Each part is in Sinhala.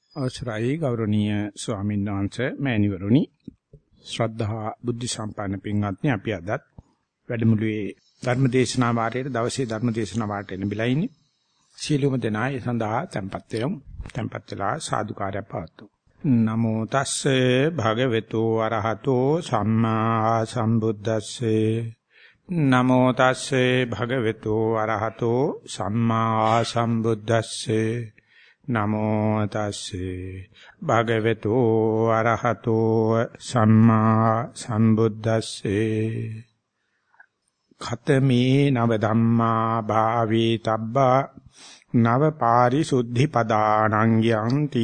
අවසරයි ගෞරවනීය ස්වාමීන් වහන්සේ මෑණිවරුනි ශ්‍රද්ධා බුද්ධ සම්පන්න පින්වත්නි අපි අදත් වැඩමුළුවේ ධර්මදේශනා වාරයේ දවසේ ධර්මදේශනා වාරයට එළඹිලා ඉන්නේ සීලුම දෙනා ඒ සඳහා tempත් වෙලා සාදුකාරය පවතුමු නමෝ තස්සේ භගවතු වරහතෝ සම්මා සම්බුද්දස්සේ නමෝ තස්සේ භගවතු වරහතෝ සම්මා සම්බුද්දස්සේ නමෝ තස්සේ භගවතු අරහතෝ සම්මා සම්බුද්දස්සේ ඛතමේ නව ධම්මා භාවී තබ්බා නව පාරිසුද්ධි පදානං යන්ති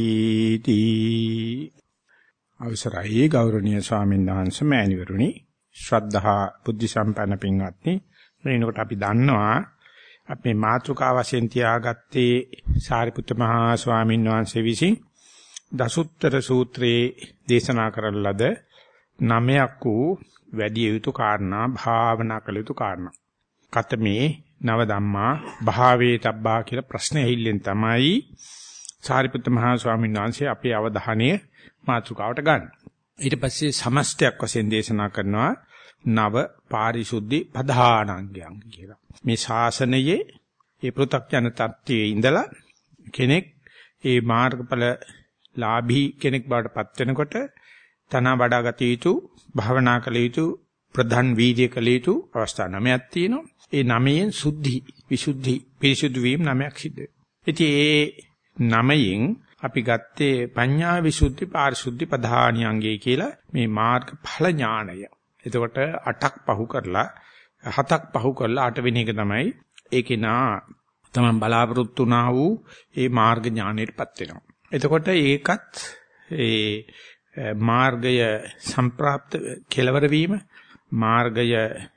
තී අවසරයි ගෞරවනීය ස්වාමීන් වහන්සේ මෑණිවරුනි ශ්‍රද්ධා බුද්ධ සම්පන්න පින්වත්නි මේනකොට අපි දන්නවා අපි මාතෘකා වශයෙන් තියාගත්තේ සාරිපුත්ත මහා ස්වාමීන් වහන්සේ විසින් දසුත්තර සූත්‍රයේ දේශනා කරන ලද 9ක් වූ වැඩි යුතු කාරණා භාවනා කළ යුතු කාරණා. කතමේ නව ධම්මා භාවේ තබ්බා කියලා ප්‍රශ්න ඇහිල්ලෙන් තමයි සාරිපුත්ත මහා ස්වාමීන් වහන්සේ අපේ අවධානය මාතෘකාවට ගන්න. ඊට පස්සේ සමස්තයක් වශයෙන් දේශනා කරනවා නව පාරිශුද්ධි පධානාංගයන් කියලා. මේ ශාසනයේ ඒ පෘථග්ජන තත්ත්වයේ ඉඳලා කෙනෙක් ඒ මාර්ගඵල ලාභී කෙනෙක් බවට පත් වෙනකොට තන වඩා ගත යුතු භාවනා කළ යුතු ප්‍රධාන වීර්ය කළ යුතු අවස්ථා 9ක් තියෙනවා. ඒ 9න් සුද්ධි විසුද්ධි පිරිසුදු වීම 9ක් සිද්ධ වෙනවා. ඉතින් ඒ 9න් අපි ගත්තේ පඤ්ඤා විසුද්ධි පාරිශුද්ධි පධානියංගය කියලා මේ මාර්ගඵල ඥාණය. එතකොට 8ක් පහු කරලා 7ක් පහු කරලා 8 වෙනි එක තමයි ඒකේ නා තමන් බලාපොරොත්තු වුණා වූ ඒ මාර්ග ඥාණයටපත් වෙනවා. එතකොට ඒකත් ඒ මාර්ගය සම්ප්‍රාප්ත කෙලවර වීම මාර්ගය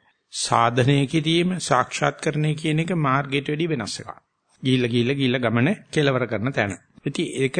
සාධනය කිරීම සාක්ෂාත්කරණය කියන එක මාර්ගයට වැඩි වෙනස් එකක්. ගිහිල්ලා ගමන කෙලවර කරන තැන. ඉතින් ඒක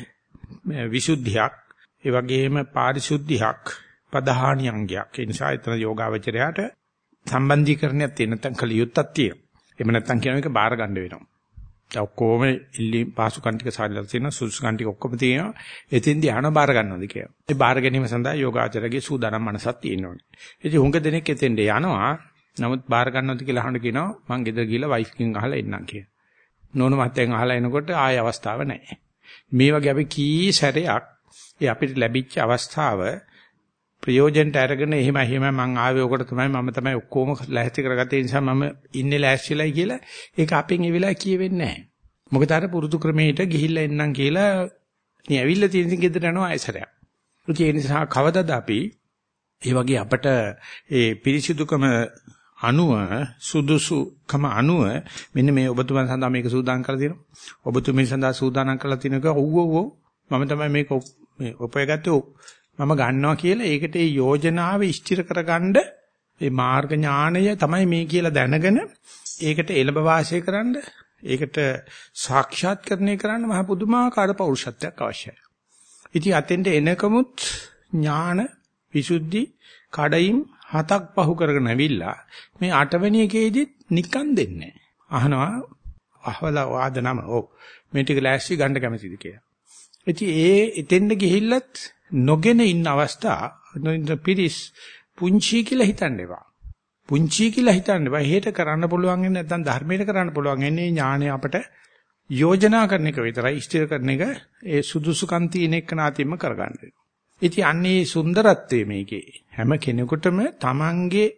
විසුද්ධියක් ඒ වගේම පාරිශුද්ධියක් පධානියංගයක්. ඒ නිසා එතන යෝගාවචරයට සම්බන්ධීකරණයක් තියෙන නැත්නම් කලියුත්තක් තියෙනවා. එහෙම නැත්නම් කියන එක බාර ගන්න වෙනවා. දැන් ඔක්කොම ඉල්ලි පාසුකම් ටික සාදලා තියෙනවා සුසුකම් ටික ඔක්කොම තියෙනවා. එතින්දී ආන බාර ගන්නවද කියලා. ඒ බාර ගැනීම සඳහා යෝගාචරයේ සූදානම් මනසක් තියෙන්න ඕනේ. ඉතින් හුඟ දෙනෙක් එතෙන්ට යනවා. නමුත් බාර ගන්නවද කියලා අහන්න කියනවා මං ගෙදර ගිහලා වයිෆ් කින් අහලා එන්නම් කියලා. නෝන මහත්තයන් අහලා එනකොට ආයෙ අවස්ථාවක් නැහැ. මේ වගේ අපි කී සැරයක් ඒ අපිට ලැබිච්ච අවස්ථාව ප්‍රයෝජනට අරගෙන එහෙම මං ආවේ ඔකට තමයි තමයි ඔක්කොම ලැහැස්ති කරගත්තේ නිසා මම ඉන්නේ ලෑස්තිලයි කියලා ඒක අපෙන් ඒ වෙලාවේ කියවෙන්නේ නැහැ. මොකද අර පුරුදු ක්‍රමයට ගිහිල්ලා එන්නම් කියලා ඉතින් ඇවිල්ලා තියෙන ඉතින් ගෙදර යනවා ආයසරයක්. ඒ නිසා කවදද අපි ඒ වගේ අපට ඒ පිරිසිදුකම අණුව සුදුසුකම අණුව මෙන්න මේ ඔබතුමන් සඳහා මේක සූදානම් කරලා තියෙනවා. ඔබතුමන් සඳහා සූදානම් කරලා තියෙනක ඔව් මම තමයි මේක මේ උපයගත්තේ මම ගන්නවා කියලා ඒකට ඒ යෝජනාව ඉෂ්ටිර කරගන්න ඒ මාර්ග ඥාණය තමයි මේ කියලා දැනගෙන ඒකට එළඹ වාසය කරන්න ඒකට සාක්ෂාත්කරණය කරන්න මහ පුදුමාකාර පෞරුෂත්වයක් අවශ්‍යයි. ඉතින් අතෙන්ට එනකමුත් ඥාන විසුද්ධි කඩයින් 7ක් පහු කරගෙන ඇවිල්ලා මේ 8 වෙනි එකේදීත් නිකන් දෙන්නේ අහනවා අහවලා වාදනම මේ ටික ලෑස්ති ගන්න කැමතිද කියලා. ඉතින් එතෙන්ද ගිහිල්ලත් නොගෙන ඉන්න අවස්ථා පිරිස් පුංචි කියලා හිතන්න එපා. පුංචි කියලා හිතන්න එපා. හේත කරන්න පුළුවන් වෙන්නේ නැත්නම් ධර්මයට කරන්න පුළුවන් වෙන්නේ ඥානය අපට යෝජනා කරන එක විතරයි ස්ථිර කරන එක ඒ සුදුසුකම් තියෙන එක නාතියම කරගන්න වෙනවා. ඉතින් අන්නේ සුන්දරත්වයේ මේකේ හැම කෙනෙකුටම තමන්ගේ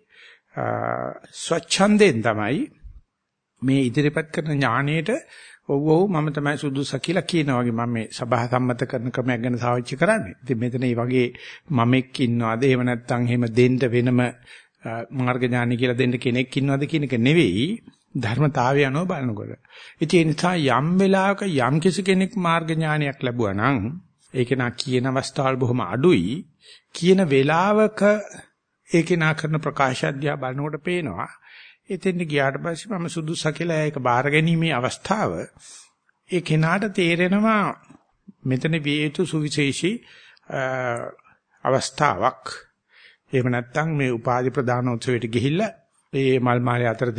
ස්වච්ඡන්දයෙන් තමයි මේ ඉදිරිපත් කරන ඥාණයට ඔව් මම තමයි සුදුසු කියලා කියනවා වගේ මම මේ සභා සම්මත කරන ක්‍රමයක් ගැන සාකච්ඡා කරන්නේ. ඉතින් මෙතන මේ වගේ මමෙක් ඉන්නවද එහෙම නැත්නම් එහෙම දෙන්න වෙනම මාර්ග ඥානි කියලා දෙන්න කෙනෙක් ඉන්නවද කියන එක නෙවෙයි ධර්මතාවය අනුව බලනකොට. ඉතින් ඒ නිසා යම් වෙලාවක යම් කිසි කෙනෙක් මාර්ග ඥානයක් ලැබුවා නම් ඒක නා කියන අවස්ථාවල් බොහොම අඩුයි. කියන වෙලාවක ඒක නා කරන ප්‍රකාශය දිහා බලනකොට පේනවා එතෙන්ට ගියාට පස්සේ මම සුදුසු කියලා ඒක බාර ගැනීමේ අවස්ථාව ඒ කෙනාට තේරෙනවා මෙතන විය යුතු සුවිශේෂී අවස්ථාවක්. එහෙම නැත්නම් මේ උපාධි ප්‍රදාන උත්සවයට ගිහිල්ලා මේ මල් මාලේ අතර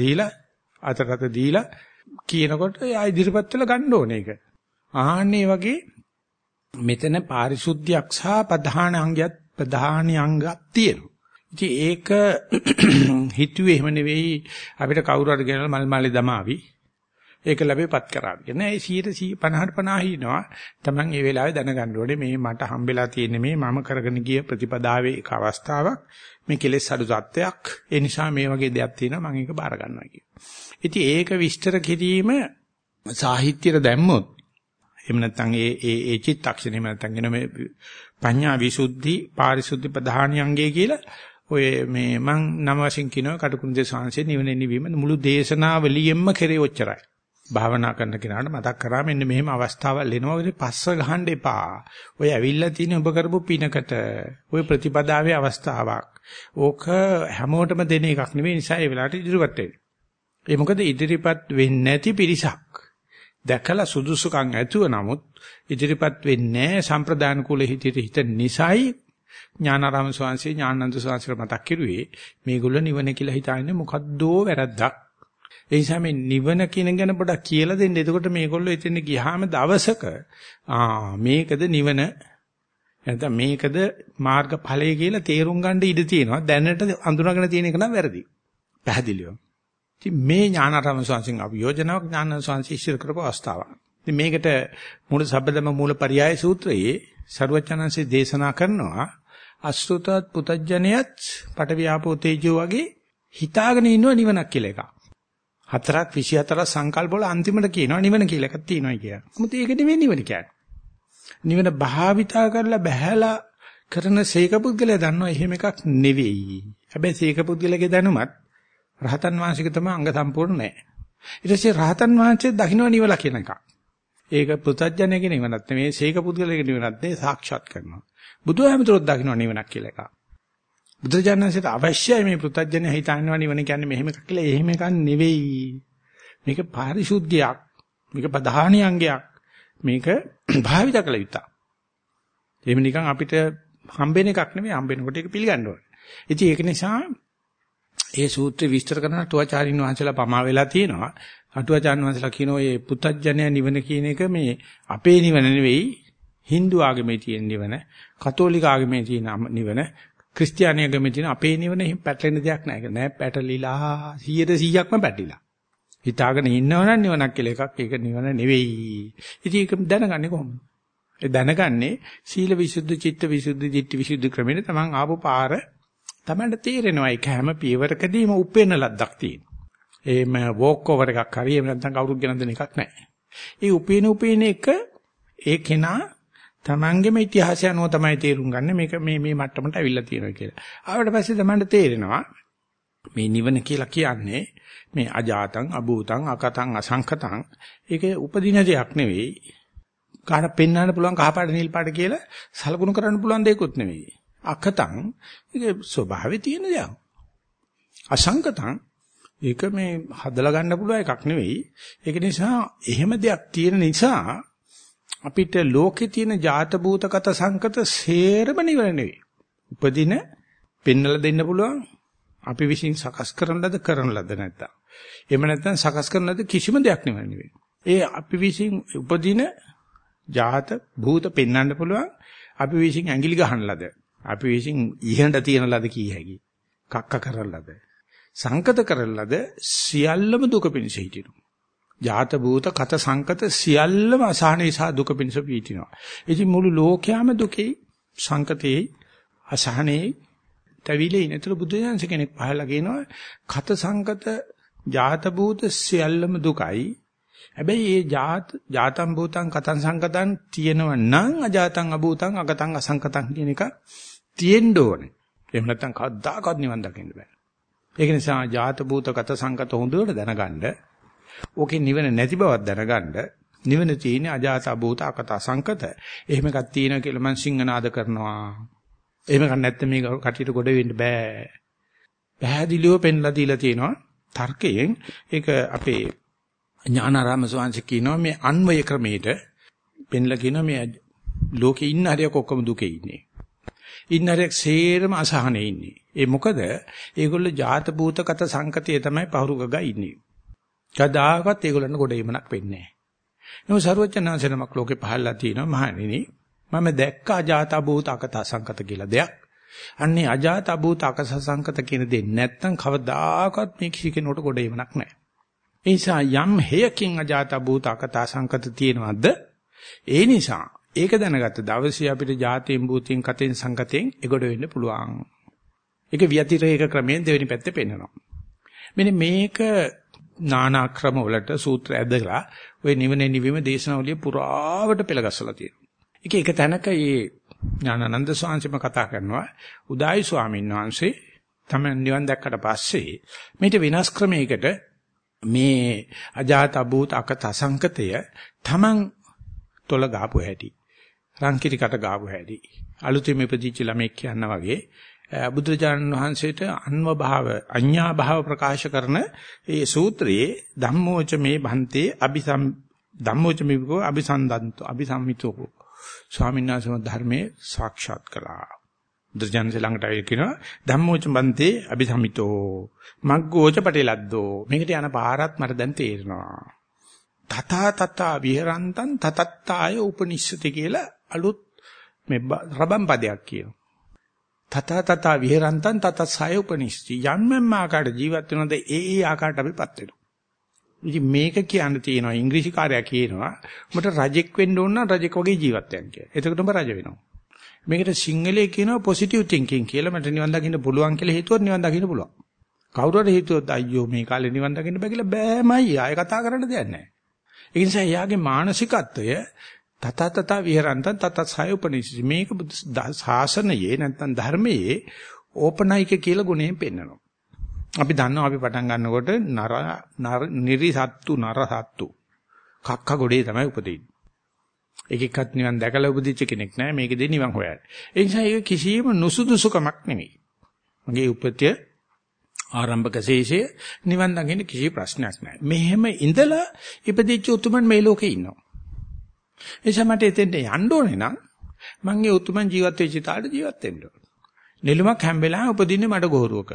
දීලා කියනකොට ආ ඉදිරිපත් වෙලා ගන්න ඕනේ ඒක. ආන්නේ වගේ මෙතන පාරිශුද්ධියක් සහ ප්‍රධානාංගයක් තියෙනවා. ඉතින් ඒක හිතුවේ එහෙම නෙවෙයි අපිට කවුරු හරි ගෙනල්ලා මල් මාලේ දමාවි. ඒක ලැබෙපත් කරාවි. නෑ 50% හිනවා. Taman මේ වෙලාවේ දැනගන්න ඕනේ මේ මට හම්බෙලා තියෙන මේ මම කරගෙන ගිය ප්‍රතිපදාවේ එක අවස්ථාවක්. මේ කෙලෙස් අඩු තත්ත්වයක්. ඒ නිසා මේ වගේ දෙයක් තියෙනවා මම ඒක බාර ගන්නවා කියන. ඉතින් ඒක විස්තර කිරීම සාහිත්‍යයට දැම්මොත් එහෙම නැත්නම් ඒ චිත්තක්ෂණය එහෙම නැත්නම් කියන මේ පඤ්ඤා විසුද්ධි පාරිශුද්ධි ප්‍රධානියංගය කියලා ඔය මේ මං නම වශයෙන් කියනවා කටුකුරුන්දේ සාංශේ නිවන නිවීම මුළු දේශනාවලියෙම කෙරේ ඔච්චරයි. භාවනා කරන කෙනාට මතක් කරා මෙන්න මෙහෙම අවස්ථාවල් එනවා. ඔය පස්ස ගහන්න එපා. ඔය ඇවිල්ලා තියෙන ඔබ කරපු පිනකට ඔය ප්‍රතිපදාවේ අවස්ථාවක්. ඕක හැමෝටම දෙන එකක් නෙවෙයි නිසා ඒ වෙලාවට ඉදිරියට වෙන්න. ඒ මොකද ඉදිරිපත් වෙන්නේ නැති පිරිසක්. දැකලා සුදුසුකම් ඇතුව නමුත් ඉදිරිපත් වෙන්නේ සම්ප්‍රදාන කුල හිත නිසයි ඥානාරාම ස්වාමීන් ඥානන්ද ස්වාමීන් මතක් කරුවේ මේගොල්ලෝ නිවන කියලා හිතන්නේ මොකද්දෝ වැරද්දක්. ඒ නිසා මේ නිවන කියන ගැන පොඩක් කියලා දෙන්න. එතකොට මේගොල්ලෝ එතන ගියාම දවසක මේකද නිවන නැත්නම් මේකද මාර්ගඵලය කියලා තේරුම් ගන්න ඉඩ තියෙනවා. දැනට අඳුනගෙන තියෙන එක නම් වැරදි. පැහැදිලිව. ඉතින් මේ ඥානාරාම ස්වාමීන් අභියෝජනාවක් ඥානන්ද ස්වාමීන් ඉස්සර කරපු අවස්ථාවක්. ඉතින් මේකට මූල සබ්බදම මූල පරියාය සූත්‍රයේ සරුවචනන්සේ දේශනා කරනවා අසෘතත් පුතඥයත් පටවියාපෝ තේජෝ වගේ හිතාගෙන ඉන්නව නිවනක් කියලා එකක්. 4:24 සංකල්ප වල අන්තිමට කියනවා නිවන කියලා එකක් තියෙනවා කියලා. මොකද ඒක නෙමෙයි නිවන කියන්නේ. නිවන භාවිතා කරලා බහැලා කරන සීක පුද්ගලයා දන්නවා එහෙම එකක් නෙවෙයි. හැබැයි සීක පුද්ගලයාගේ දැනුමත් රහතන් වහන්සේක තමයි අංග සම්පූර්ණ නැහැ. ඊට පස්සේ රහතන් වහන්සේ දකින්න නිවලා කියන එකක්. ඒක පුතඥයෙක් නිවනක් නෙමෙයි සීක පුද්ගලයාගේ නිවනක් නෙමෙයි සාක්ෂාත් කරනවා. බුදුහාමුදුරුවෝ දකින්න නිවනක් කියලා එකක්. බුදුජානනාංශයට අවශ්‍යයි මේ පුතඥය හිතනවා නිවන කියන්නේ මෙහෙම එකක් කියලා. එහෙම එකක් නෙවෙයි. මේක පාරිශුද්ධියක්. මේක ප්‍රධානී අංගයක්. මේක භාවිත කළ යුතුයි. එහෙම නිකන් අපිට හම්බෙන එකක් නෙවෙයි හම්බෙනකොට ඒක පිළිගන්න ඕනේ. ඉතින් ඒක නිසා ඒ සූත්‍රය විස්තර කරන අටුවාචාරින් වහන්සේලා පමා වෙලා තියෙනවා. අටුවාචාරින් වහන්සේලා කියනවා මේ පුතඥය නිවන කියන එක මේ අපේ නිවන නෙවෙයි Hindu ආගමේ තියෙන නිවන, කතෝලික ආගමේ තියෙන නිවන, ක්‍රිස්තියානි ආගමේ තියෙන අපේ නිවන පැටලෙන දෙයක් නෑ. ඒක නෑ පැටලිලා 100%ක්ම පැටලිලා. හිතාගෙන ඉන්නවනම් නිවනක් කියලා එකක් ඒක නිවන නෙවෙයි. ඉතින් ඒක දැනගන්නේ කොහොමද? ඒ දැනගන්නේ සීල විසුද්ධි, චිත්ත විසුද්ධි, ධිට්ඨි විසුද්ධි ක්‍රමෙට තමන් ආපු පාර තමන්ට තේරෙනවා. ඒක හැම පියවරකදීම උපේන ලද්දක් තියෙනවා. එහෙම වෝක් ඕවර් එකක් හරි එහෙම නැත්නම් කවුරුත් ගෙන දෙන එකක් නෑ. ඒ උපේන එක ඒ කෙනා තමන්ගේම ඉතිහාසය අනුව තමයි තේරුම් ගන්න මේක මේ මට්ටමට අවිල්ලා තියෙනවා කියලා. ආවට පස්සේ තමන්ට තේරෙනවා මේ නිවන කියලා කියන්නේ මේ අජාතං අභූතං අකතං අසංකතං ඒක උපදින දෙයක් නෙවෙයි. කාට පෙන්වන්න පුළුවන් කහපාට නිල් පාට කියලා සලකුණු කරන්න පුළුවන් දෙයක්වත් නෙවෙයි. අකතං ඒක ස්වභාවයේ තියෙන දෙයක්. අසංකතං ඒක මේ හදලා ගන්න පුළුවන් එකක් නෙවෙයි. ඒක නිසා එහෙම දෙයක් තියෙන නිසා අපිට ලෝකේ තියෙන ජාත භූතගත සංකත සේරම නිවන නෙවෙයි. උපදින පෙන්වලා දෙන්න පුළුවන් අපි විශ්ින් සකස් කරන ලද නැත්තම්. එහෙම නැත්නම් සකස් කරන ලද කිසිම දෙයක් නෙවෙයි. ඒ අපි විශ්ින් උපදින ජාත භූත පෙන්වන්න පුළුවන් අපි විශ්ින් ඇඟිලි ගහන ලද. අපි විශ්ින් ඉහඳ තියන ලද කී හැකි. කක්ක කරන ලද. සංකත කරන ලද සියල්ලම දුක පිණිස හිටිනවා. ජාත භූත කත සංකත සියල්ලම අසහනේ සහ දුක පිණිස පීතිනවා. ඉතින් මුළු ලෝකයම දුකේ සංකතේ අසහනේ තවිලේ ඉනතර බුදුදහම කෙනෙක් පහලා කියනවා කත සංකත ජාත භූත සියල්ලම දුකයි. හැබැයි මේ ජාතම් භූතං කතං සංකතං තියෙනව නම් අජාතං අභූතං අකතං අසංකතං කියන එක තියෙන්න ඕනේ. එහෙම නැත්නම් කවදාකවත් නිවන් දකින්න බෑ. ඒක නිසා ජාත භූත කත සංකත හොඳට දැනගන්න. ඕකේ නිවන නැති බවක් දැනගන්න. නිවන තියෙන්නේ අජාත අභූත අකත අසංකත. එහෙම එකක් තියෙනවා කියලා මම සිංහනාද කරනවා. එහෙම ගන්න නැත්නම් මේ කටියට ගොඩ වෙන්න බෑ. පැහැදිලිව පෙන්ලා දීලා තියෙනවා තර්කයෙන්. ඒක අපේ ඥානාරාම ස්වාමීන් කියනවා මේ අන්වය ක්‍රමයට පෙන්ලා කියනවා මේ ලෝකේ ඉන්න හරියක් ඔක්කොම දුකේ ඉන්නේ. ඉන්න හරියක් සේරම අසහනේ ඉන්නේ. ඒ මොකද ඒගොල්ලෝ ජාත භූත කත සංකතයේ තමයි පහරු ගගා ඉන්නේ. කදාකත් ඒගොල්ලන්ට ගොඩ එමනක් වෙන්නේ නැහැ. නමුත් සර්වඥාන්සේනමක් ලෝකේ පහළලා තියෙනවා මහණෙනි මම දැක්ක අජාත භූත අකත සංකත කියලා දෙයක්. අන්නේ අජාත භූත අකත සංකත කියන දේ නැත්තම් කවදාකවත් මේ කිසි කෙනෙකුට ගොඩ එවණක් නැහැ. ඒ නිසා යම් හේයකින් අජාත භූත අකත සංකත තියෙනවද? ඒ නිසා ඒක දැනගත්ත දවසේ අපිට ජාතීන් භූතීන් කතෙන් සංකතෙන් එගොඩ වෙන්න පුළුවන්. ඒක ව්‍යතිරේක ක්‍රමයෙන් දෙවෙනි පැත්තේ පෙන්නනවා. මෙන්න මේක නානා ක්‍රම වලට සූත්‍ර ඇදලා ওই නිවන නිවීම දේශනාවලිය පුරාවට පෙළගස්සලා තියෙනවා. එක තැනක මේ ඥානানন্দ ස්වාමීන් කතා කරනවා උදායි ස්වාමීන් වහන්සේ තමයි නිවන් දැක්කට පස්සේ මේක වෙනස් ක්‍රමයකට මේ අජාත භූත අකත සංකතය තමන් තොල ගාපු හැටි රංකිරිකට ගාපු හැටි අලුතෙන් ඉපදිච්ච ළමෙක් කියනවා වගේ බුදුරජාණන් වහන්සේට අන්ව භාව අඤ්ඤා භාව ප්‍රකාශ කරන ඒ සූත්‍රයේ ධම්මෝච මේ භන්තේ ධම්මෝච මේකෝ අபிසන්දන්තෝ අபிසම්මිතෝ ස්වාමීන් වහන්සේ ධර්මයේ සාක්ෂාත් කළා. බුදුරජාණන් ළඟට ආවේ කියනවා ධම්මෝච භන්තේ අபிසම්මිතෝ මග්ගෝච පටිලද්දෝ මේකට යන පාරත් මට දැන් තේරෙනවා. තථා තථා විහරන්තං තතත්තාය උපනිස්සති කියලා අලුත් මේ රබම් පදයක් කියනවා. තථා තථා විහරන්තං තතස්සය උපනිස්සති යම්මම ආකාරයට ජීවත් වෙනවද ඒ ආකාරයට අපිපත් වෙනවා. ඉතින් මේක කියන්න තියෙනවා ඉංග්‍රීසි කාර්යය කියනවා උඹට රජෙක් වෙන්න ඕන නම් රජෙක් වගේ ජීවත් වෙන්න කියලා. එතකොට උඹ රජ වෙනවා. මේකට සිංහලයේ කියනවා පොසිටිව් තින්කින් කියලා. මට නිවන් දකින්න පුළුවන් කියලා හිතුවොත් නිවන් දකින්න පුළුවන්. කවුරු හරි හිතුවොත් අයියෝ මේ කාලේ නිවන් දකින්න බෑ කියලා බෑමයි. ආයෙ කතා කරන්න දෙයක් නැහැ. ඒ නිසා එයාගේ මානසිකත්වය තතතත විහරන්තං තතස්සය උපනිස්සති මේක ශාසනයේ නැත්නම් ධර්මයේ ඕපනයික කියලා ගුණයෙන් පෙන්නනවා. අපි දන්නවා අපි පටන් ගන්නකොට නිරිසත්තු නරසත්තු කක්ක ගොඩේ තමයි උපදින්නේ. එකෙක්වත් නිවන් දැකලා උපදිච්ච කෙනෙක් නෑ මේකෙදී නිවන් හොයන්නේ. ඒ නිසා ඒක කිසියම් නුසුදුසුකමක් නෙමෙයි. මගේ උපත්ය ආරම්භක ශේෂයේ නිවන් දකින්න කිසි ප්‍රශ්නයක් නෑ. මෙහෙම ඉඳලා ඉපදිච්ච උතුමන් මේ ලෝකේ ඉන්නවා. එනිසා මට එතෙන්ට යන්න ඕනේ නම් මම ඒ උතුමන් ජීවත් වෙච්ච තාලට ජීවත් වෙන්න ඕනේ. නෙළුමක් හැම වෙලාවෙම උපදින්නේ මඩ ගොහරුවක.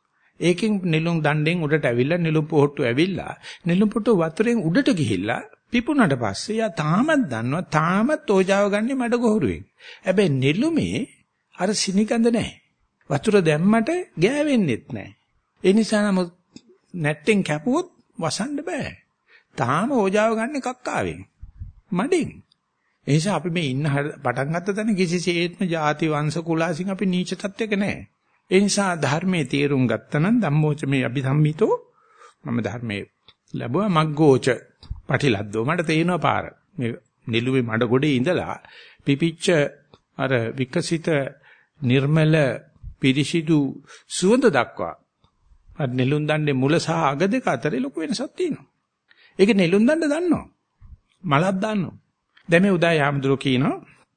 ඒකෙන් නෙළුම් දණ්ඩෙන් උඩට ඇවිල්ලා නෙළුම් පොහට්ටු ඇවිල්ලා නෙළුම් පොට්ටු වතුරෙන් උඩට ගිහිල්ලා පිපුණාට පස්සේ යා තාමත් දන්නවා තාමත් ඕජාව ගන්නේ මඩ ගොහරුවෙන්. හැබැයි නෙළුමේ අර සිනිකඳ නැහැ. වතුර දැම්මට ගෑවෙන්නෙත් නැහැ. ඒ නිසා නම් නැට්ටෙන් කැපුවොත් වසන්න බෑ. තාම ඕජාව ගන්න කක්කාවෙන්. මඩෙන්. ඒ නිසා අපි මේ ඉන්න පටන් ගත්ත තැන කිසිසේත්ම ಜಾති වංශ කුලාසින් අපි නීච තත්ත්වයක නැහැ. ඒ නිසා ධර්මයේ තේරුම් ගත්තනම් ධම්මෝච මේ අபிසම්මිතෝ මම ධර්මයේ ලැබුවා මග්ගෝච පටිලද්දෝ මට තේරෙනවා පාර. මේ නිලුවේ මඩ ගොඩේ ඉඳලා පිපිච්ච අර විකසිත නිර්මල පිරිසිදු සුවඳ දක්වා අර නෙළුම් දණ්ඩේ මුල සහ අග දෙක අතරේ ලොකු වෙනසක් තියෙනවා. ඒක නෙළුම් දණ්ඩ දන්නවා. මලක් දන්නවා. දැන් මේ උදා යාමදුර කියනවා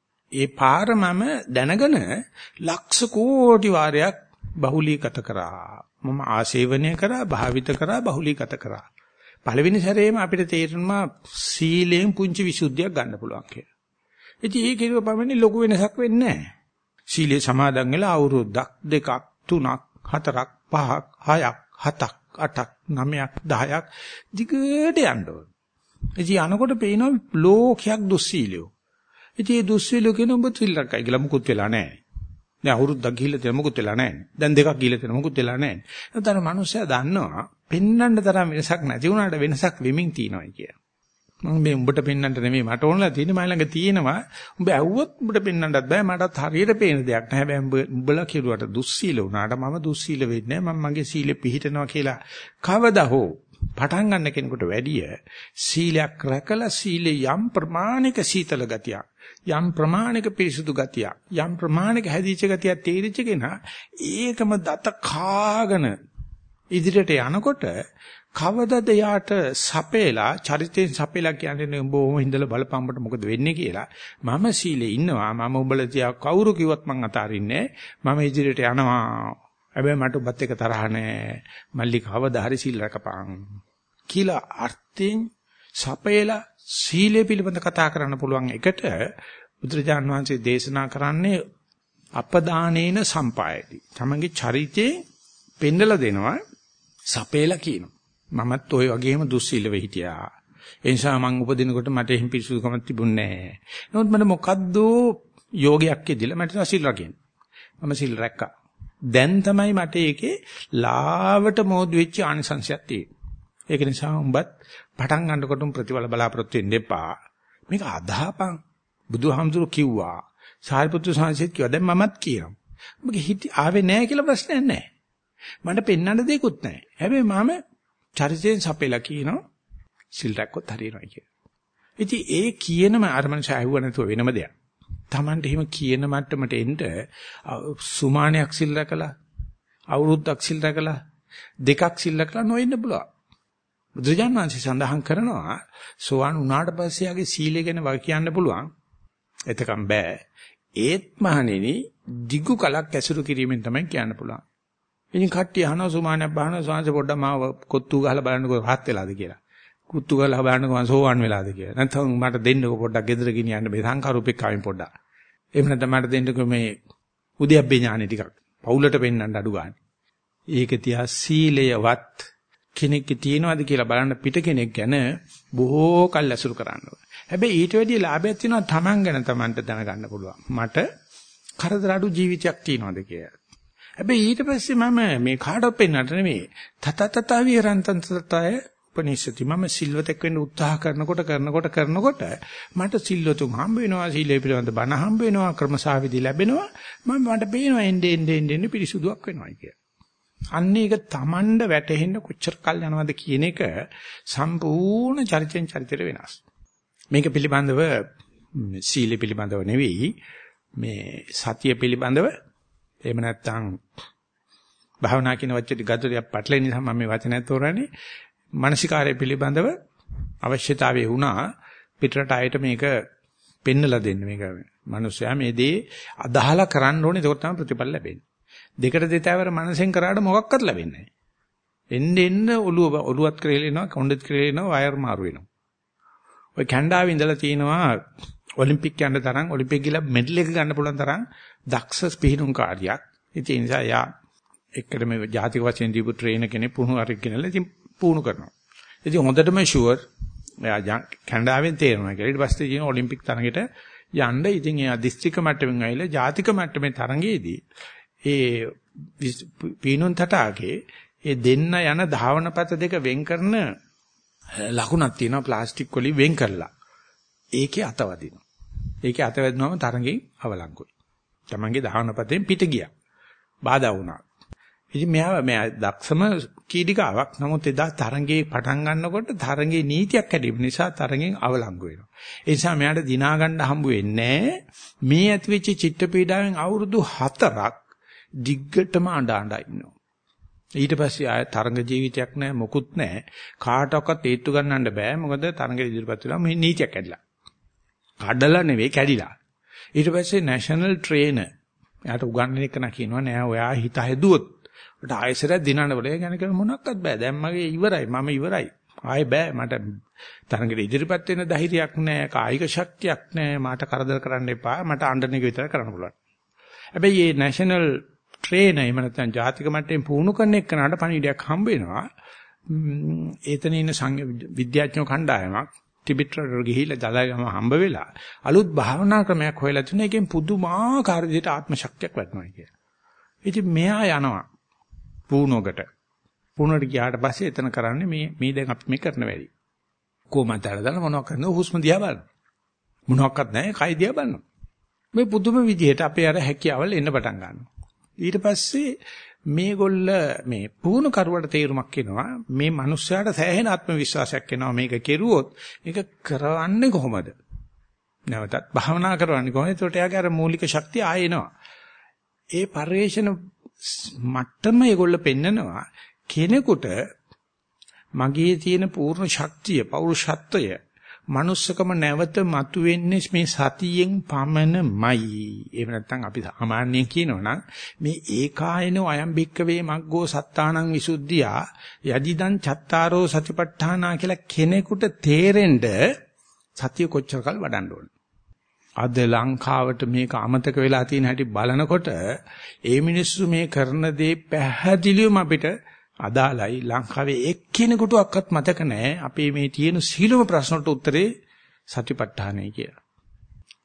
ඒ පාර මම දැනගෙන ලක්ෂ කෝටි වාරයක් බහුලීගත කරා. මම ආශේවනය කරා, භාවිත කරා, බහුලීගත කරා. පළවෙනි සැරේම අපිට තේරෙනවා සීලයෙන් පුංචි විසුද්ධියක් ගන්න පුළුවන් කියලා. ඉතින් ඒ කිරුව පමණින් ලොකු වෙනසක් වෙන්නේ නැහැ. සීලේ සමාදන් වෙලා අවුරුද්දක්, දෙකක්, තුනක්, හතරක්, පහක්, හයක්, හතක්, අටක්, නවයක්, 10ක් දිගට යන්න ඕන. ඉතින් අනකොට පේනවා ලෝකයක් දුස්සීලියෝ. ඉතින් මේ දුස්සීලියෝ කියන ඔබ ත්‍රිලක්කයි කියලා මුකුත් වෙලා නැහැ. දැන් අවුරුද්දක් ගිහිල්ලා තියෙන මුකුත් වෙලා නැහැ. දැන් දෙකක් ගිහිල්ලා තියෙන මුකුත් වෙලා නැහැ. නැත්නම් මිනිස්සයා දන්නවා පෙන්වන්න තරම් වෙනසක් නැති වුණාට වෙනසක් වෙමින් තියෙනවා කිය. මම මේ උඹට පෙන්වන්නට නෙමෙයි මට ඕනලා තියෙන්නේ මයි ළඟ තියෙනවා. උඹ ඇහුවොත් උඹට පෙන්වන්නත් බෑ මටත් හරියට පේන දෙයක් නෑ. හැබැයි උඹලා කිරුවට දුස්සීල වුණාට මම දුස්සීල වෙන්නේ නෑ. මම මගේ සීලෙ පිහිටනවා කියලා කවදා හෝ පටන් ගන්න කෙනෙකුට වැඩිය සීලයක් රැකලා සීලේ යම් ප්‍රමාණික සීතල ගතියක් යම් ප්‍රමාණික පිරිසුදු ගතියක් යම් ප්‍රමාණික හැදිච්ච ගතියක් තේරිච්ච කෙනා ඒකම දත කාගෙන ඉදිරියට යනකොට කවදද යාට සපේලා චරිතයෙන් සපේලා කියන්නේ උඹ ඔහොම හිඳලා බලපම්බට මොකද වෙන්නේ කියලා මම සීලේ ඉන්නවා මම උඹලා තියා කවුරු කිව්වත් මං අතාරින්නේ මම ඉදිරියට යනවා හැබැයි මට ඔබත් එක තරහ නැහැ මල්ලි කවදා හරි සීල් රැකපන් කියලා අර්ථයෙන් සපේලා සීලය පිළිබඳ කතා කරන්න පුළුවන් එකට බුදුරජාණන් වහන්සේ දේශනා කරන්නේ අපදානේන සම්පායති තමන්ගේ චරිතේ පෙන්නලා දෙනවා සපේලා කියනවා මමත් ওই වගේම දුස්සීලව හිටියා. ඒ නිසා මං උපදිනකොට මට එහෙම පිරිසුදුකමක් තිබුණේ නැහැ. නමුත් මට මොකද්ද යෝගයක් ඉදලා මට සිල් රකින්න. මම සිල් රැක්කා. දැන් තමයි මට ඒකේ ලාවට මෝදු වෙච්ච ආනිසංශයක් තියෙන්නේ. ඒක නිසා උඹත් පටන් ගන්නකොටම ප්‍රතිඵල බලාපොරොත්තු වෙන්න එපා. මේක අදහපන්. බුදුහාමුදුරු කිව්වා. සාරිපුත්‍ර සාංශිත් කිව්වා. දැන් මමත් කියනවා. මගේ හිත ආවේ නැහැ කියලා ප්‍රශ්නයක් නැහැ. මට පෙන්වන්න දෙයක්වත් නැහැ. හැබැයි මම චරිතයෙන් සපෙලා කියනවා සිල් රැක්කොත් හරියනවා කියලා. ඉතින් ඒ කියනම අර මනස ඇහුව නැතුව වෙනම දෙයක්. Tamante හිම කියන මට්ටමට එන්න සුමානයක් සිල් රැකලා අවුරුද්දක් සිල් රැකලා දෙකක් සිල් රැකලා නොඉන්න පුළුවන්. බුදුරජාණන් වහන්සේ සඳහන් කරනවා සෝවාන් වුණාට පස්සේ ආගේ සීලය ගැන වා කියන්න පුළුවන්. එතකම් බෑ. ඒත් මහණෙනි දිගු කලක් ඇසුරු කිරීමෙන් තමයි කියන්න පුළුවන්. ඉතින් කට්ටිය අහනවා සුමානයක් බහනවා සෝවාන්සේ පොඩ්ඩක් මාව කොත්තු ගහලා බලන්නකෝ රහත් වෙලාද කියලා. කුත්තු ගහලා බලන්නකෝ මම සෝවාන් වෙලාද කියලා. නැත්නම් මට දෙන්නකෝ පොඩ්ඩක් ගෙදර ගෙනියන්න මේ සංකාරූපෙක්කාවෙන් පොඩ්ඩක්. එහෙම නැත්නම් මට දෙන්නකෝ මේ උද්‍යප්පේ ඥානෙ ටිකක්. පවුලට පෙන්නන්න අඩු ගන්න. ඒක තියා සීලයවත් කෙනෙක් තියනවාද කියලා බලන්න පිට කෙනෙක් ගැන බොහෝ කල් ඇසුරු කරන්න ඕනේ. හැබැයි ඊට වැඩිය ලාභයක් තියෙනවා Taman ගැන Tamanට දැනගන්න පුළුවන්. මට කරදර අඩු ජීවිතයක් තියෙනවද කියලා. හැබැයි ඊට පස්සේ මම මේ කාටවත් පෙන්නන්නට නෙමෙයි. තතතත විරන්තං තතය උපනිෂති මම සිල්වතෙක් වෙන්න උත්සාහ කරනකොට මට සිල්වතුන් හම්බ වෙනවා සීලය පිළිබඳ බණ හම්බ වෙනවා ක්‍රමසාවිදි ලැබෙනවා මට පේනවා එන්නේ පිරිසුදුවක් වෙනවා කියලා. අන්න ඒක Tamanda වැටෙන්න කොච්චර කල් යනවද කියන එක සම්පූර්ණ චරිතෙන් චරිතයට වෙනස්. මේක පිළිබඳව සීල පිළිබඳව නෙවෙයි මේ සතිය පිළිබඳව එහෙම නැත්නම් භාවනා කියන වචනේ ගතරියක් පැටලෙන නිසා මම මේ වචනය තෝරන්නේ මානසිකාරය පිළිබඳව අවශ්‍යතාවය වුණා පිටරට ආයෙත් මේක පෙන්නලා දෙන්න මේක මිනිස්සයා මේ දේ අදහලා කරන්න ඕනේ ඒක තමයි ප්‍රතිඵල ලැබෙන්නේ. දෙකට දෙතෑවර මනසෙන් කරාට මොකක්වත් ලැබෙන්නේ නැහැ. එන්න ඔළුවත් ක්‍රේලෙනවා කොණ්ඩෙත් ක්‍රේලෙනවා වයර් මාරු වෙනවා. ඔය කැනඩාවේ ඉඳලා තිනවා ඔලිම්පික් යන්න තරම් ඔලිම්පික් ගිහලා මෙඩල් එක ගන්න පුළුවන් තරම් දක්ෂ පිහිනුම් කාර්යයක්. ඒ නිසා යා එක්කද මේ ජාතික වශයෙන් දීපු ට්‍රේනර් කෙනෙක් පුහුණු අරගෙන ගෙනල්ලා ඉතින් පුහුණු කරනවා. ඉතින් හොඳටම ෂුවර් එයා කැනඩාවෙන් තේරෙනවා කියලා. ඊට පස්සේ කියන ඔලිම්පික් තරඟෙට යන්න ඉතින් එයා දිස්ත්‍රික්ක මට්ටමින් ආවිලා ජාතික මට්ටමේ තරඟයේදී ඒ පිනුන් තටාගේ ඒ දෙන්න යන ධාවනපත දෙක වෙන් කරන ලකුණක් තියෙනවා ප්ලාස්ටික් වලින් වෙන් කරලා. ඒකේ අතවදිනවා. ඒකේ අතවැදුනම තරඟෙන් අවලංගුයි. තමන්ගේ ධාවනපතෙන් පිට ගියා. බාධා වුණා. ඉතින් මෙයා දක්ෂම කීඩිකාවක්. නමුත් එදා තරඟේ පටන් ගන්නකොට තරඟේ නීතියක් හැදීම නිසා තරඟෙන් අවලංගු වෙනවා. ඒ නිසා මෙයාට දිනා ගන්න හම්බ වෙන්නේ මේ ඇතිවෙච්ච චිත්ත පීඩාවෙන් අවුරුදු 4ක් දිග්ගටම අඬ ඉන්නවා. ඊට පස්සේ ආය තරඟ ජීවිතයක් නැහැ මොකුත් නැහැ. කාටවත් ඒත්තු ගන්නන්න බෑ. මොකද තරඟෙ ඉදිරියපත් වෙලා මේ නීතියක් කැඩිලා. කඩලා නෙවෙයි කැඩිලා. ඊට පස්සේ නැෂනල් ට්‍රේනර් එයාට උගන්වන එක නා කියනවා නෑ ඔයා හිත හැදුවොත් ඔයාට ආයෙසරක් දිනන්න බෑ. ඒ කියන්නේ මොනක්වත් බෑ. දැන් මගේ ඉවරයි. මම ඉවරයි. ආයෙ බෑ. මට තරඟෙ ඉදිරියපත් වෙන ධෛර්යයක් නෑ. කායික ශක්තියක් නෑ. මට කරදර කරන්න එපා. මට අඬන එක විතර කරන්න පුළුවන්. හැබැයි මේ නැෂනල් ට්‍රේනර් එහෙම නැත්නම් ජාතික මට්ටමින් පුහුණු කරන එක්කනට පණිවිඩයක් හම්බ වෙනවා. එතන ඉන්න විද්‍යාඥයෝ කණ්ඩායමක් ටිබෙට් රට ගිහිල්ලා දලයිගම හම්බ වෙලා අලුත් භාවනා ක්‍රමයක් හොයලා තුන එකෙන් පුදුමාකාර විදිහට ආත්ම ශක්තියක් වටනවා කියලා. ඉතින් මෙයා යනවා පුහුණුවකට. පුහුණුවට ගියාට පස්සේ එතන කරන්නේ මේ දැන් අපි මේ කරන වැඩි. කොහොමද දාලා මොනවද කරන්නේ? හුස්ම දිහා බලන්න. මොනවත් නැහැ කය දිහා බලන්න. මේ පුදුම විදිහට අපේ අර හැකියාවල් එන්න පටන් ගන්නවා. ඊට පස්සේ මේගොල්ල මේ පුහුණු කරුවට තේරුමක් එනවා මේ මිනිස්යාට සෑහෙන ආත්ම විශ්වාසයක් එනවා මේක කෙරුවොත් මේක කරවන්නේ කොහොමද නැවතත් භාවනා කරවන්නේ කොහොමද ඒකට යාගේ අර මූලික ශක්තිය ආයෙනවා ඒ පරිේශන මට්ටම ඒගොල්ල පෙන්නනවා කෙනෙකුට මගේ තියෙන පූර්ණ ශක්තිය පෞරුෂත්වය මනුස්සකම නැවත මතුවෙන්නේ මේ සතියෙන් පමණමයි. එහෙම නැත්නම් අපි සාමාන්‍යයෙන් කියනවනම් මේ ඒකායනෝ අයම් බික්කවේ මග්ගෝ සත්තානං විසුද්ධියා යදිදං චත්තාරෝ සතිපට්ඨානා කියලා කෙනෙකුට තේරෙන්න සතිය කොච්චර කල් වඩන්න ඕන. අද ලංකාවට මේක අමතක වෙලා තියෙන හැටි බලනකොට ඒ මිනිස්සු මේ කරන දේ පැහැදිලිවම අපිට අදාළයි. ලංකාවේ එක්කෙනෙකුටවත් මතක නැහැ අපේ මේ තියෙන සීලම ප්‍රශ්නට උත්තරේ සතිපට්ඨානයි කියලා.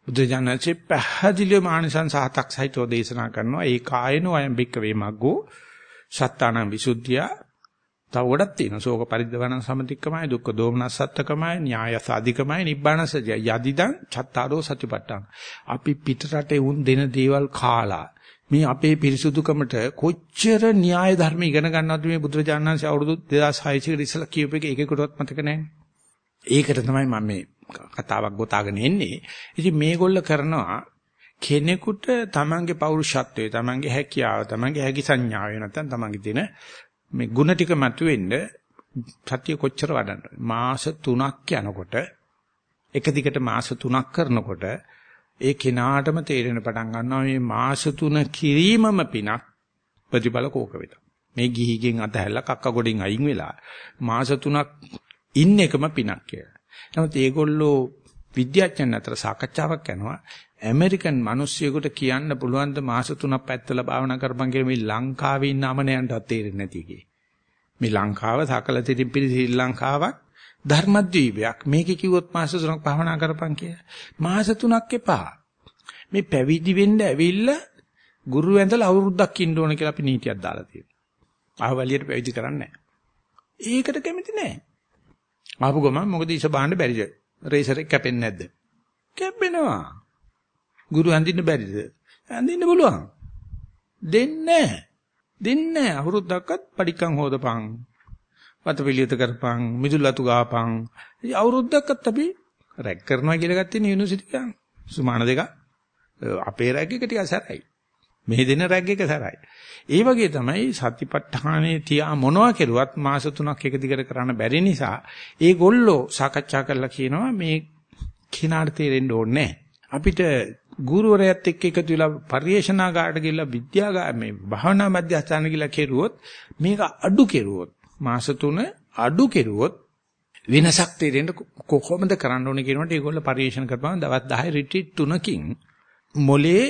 බුදුජානකේ පැහැදිලිව මානසංස හතක් සහිතව දේශනා කරනවා. ඒ කායනෝ අයම් බික්කවේ මග්ගෝ සත්තානං විසුද්ධිය. තව ගොඩක් තියෙනවා. ශෝක පරිද්දවන සමතික්කමයි, දුක්ඛ දෝමනස්සත්තකමයි, න්‍යාය සාධිකමයි, නිබ්බානසජය. යදිදං චත්තාරෝ සතිපට්ඨාන. අපි පිටරටේ උන් දෙන දේවල් කාලා මේ අපේ පිරිසුදුකමට කොච්චර න්‍යාය ධර්ම ඉගෙන ගන්නවද මේ බුදුරජාණන් වහන්සේ අවුරුදු 2600 කට ඉස්සලා කියූප එක එකෙකුටවත් මතක නැහැ. ඒකට තමයි මම මේ කතාවක් ගොතාගෙන එන්නේ. ඉතින් මේගොල්ල කරනවා කෙනෙකුට තමන්ගේ පෞරුෂත්වය, තමන්ගේ හැකියාව, තමන්ගේ හැකි සංඥාව නැත්නම් තමන්ගේ දින මේ ಗುಣ ටික මතුවෙන්න සත්‍ය කොච්චර වඩන්නද? මාස 3ක් යනකොට එක දිගට මාස 3ක් කරනකොට ඒ කෙනාටම තේරෙන පටන් ගන්නවා මේ මාස 3 කිරීමම පිනක් ප්‍රතිඵල කෝක වේද. මේ ගිහිගෙන් අතහැරලා කක්ක ගොඩින් අයින් වෙලා මාස 3ක් ඉන්න එකම පිනක් කියලා. නමුත් ඒගොල්ලෝ විද්‍යාඥයන් අතර සාකච්ඡාවක් කරනවා ඇමරිකන් මිනිස්සුයෙකුට කියන්න පුළුවන් ද මාස 3ක් පැත්තලා භාවනා කරපන් කියලා මේ ලංකාවේ ඉන්න අමනයන්ටවත් තේරෙන්නේ නැති එකේ. මේ ලංකාව සකල තිරිපිරි ශ්‍රී ලංකාවක් ධර්මද්වීපයක්. මේකේ කිව්වොත් මාස 3ක් භාවනා කරපන් කියලා. මාස 3ක් එපා. මේ පැවිදි වෙන්න ඇවිල්ලා ගුරු ඇඳලා අවුරුද්දක් ඉන්න ඕන කියලා අපි නීතියක් දාලා තියෙනවා. ආවලියට පැවිදි කරන්නේ නැහැ. ඒකට කැමති නැහැ. ආපු ගමන් මොකද ඉස බාන්න බැරිද? රේසර් එක කැපෙන්නේ නැද්ද? කැපෙනවා. ගුරු අඳින්න බැරිද? අඳින්න පුළුවන්. දෙන්නේ නැහැ. අවුරුද්දක්වත් පඩිකම් හොදපන්. වතපිලියත කරපන්, මිදුල් අතු ගාපන්. අවුරුද්දක්වත් අපි රැක් කරනවා කියලා ගත්තේ යුනිවර්සිටි එකෙන්. සුමාන දෙක. අපේ රැක් එක ටිකක් සැරයි. මේ දෙන රැක් එක සැරයි. ඒ වගේ තමයි සතිපට්ඨානේ තියා මොනවා කෙරුවත් මාස 3ක් එක දිගට කරන්න බැරි නිසා ඒගොල්ලෝ සාකච්ඡා කරලා කියනවා මේ කිනාට තේරෙන්න ඕනේ නැහැ. අපිට ගුරුවරයාත් එක්ක එකතු වෙලා පරිේශනාගාරට ගිහිල්ලා මේ භාවනා මධ්‍යස්ථාන ගිහිල්ලා කෙරුවොත් මේක අඩු කෙරුවොත් මාස 3 අඩු කෙරුවොත් වෙනසක් තේරෙන්න කොහොමද කරන්න ඕනේ කියනකොට ඒගොල්ලෝ පරිේශන කරපුවාම දවස් 10 රිට්‍රීට් 3කින් මොලේ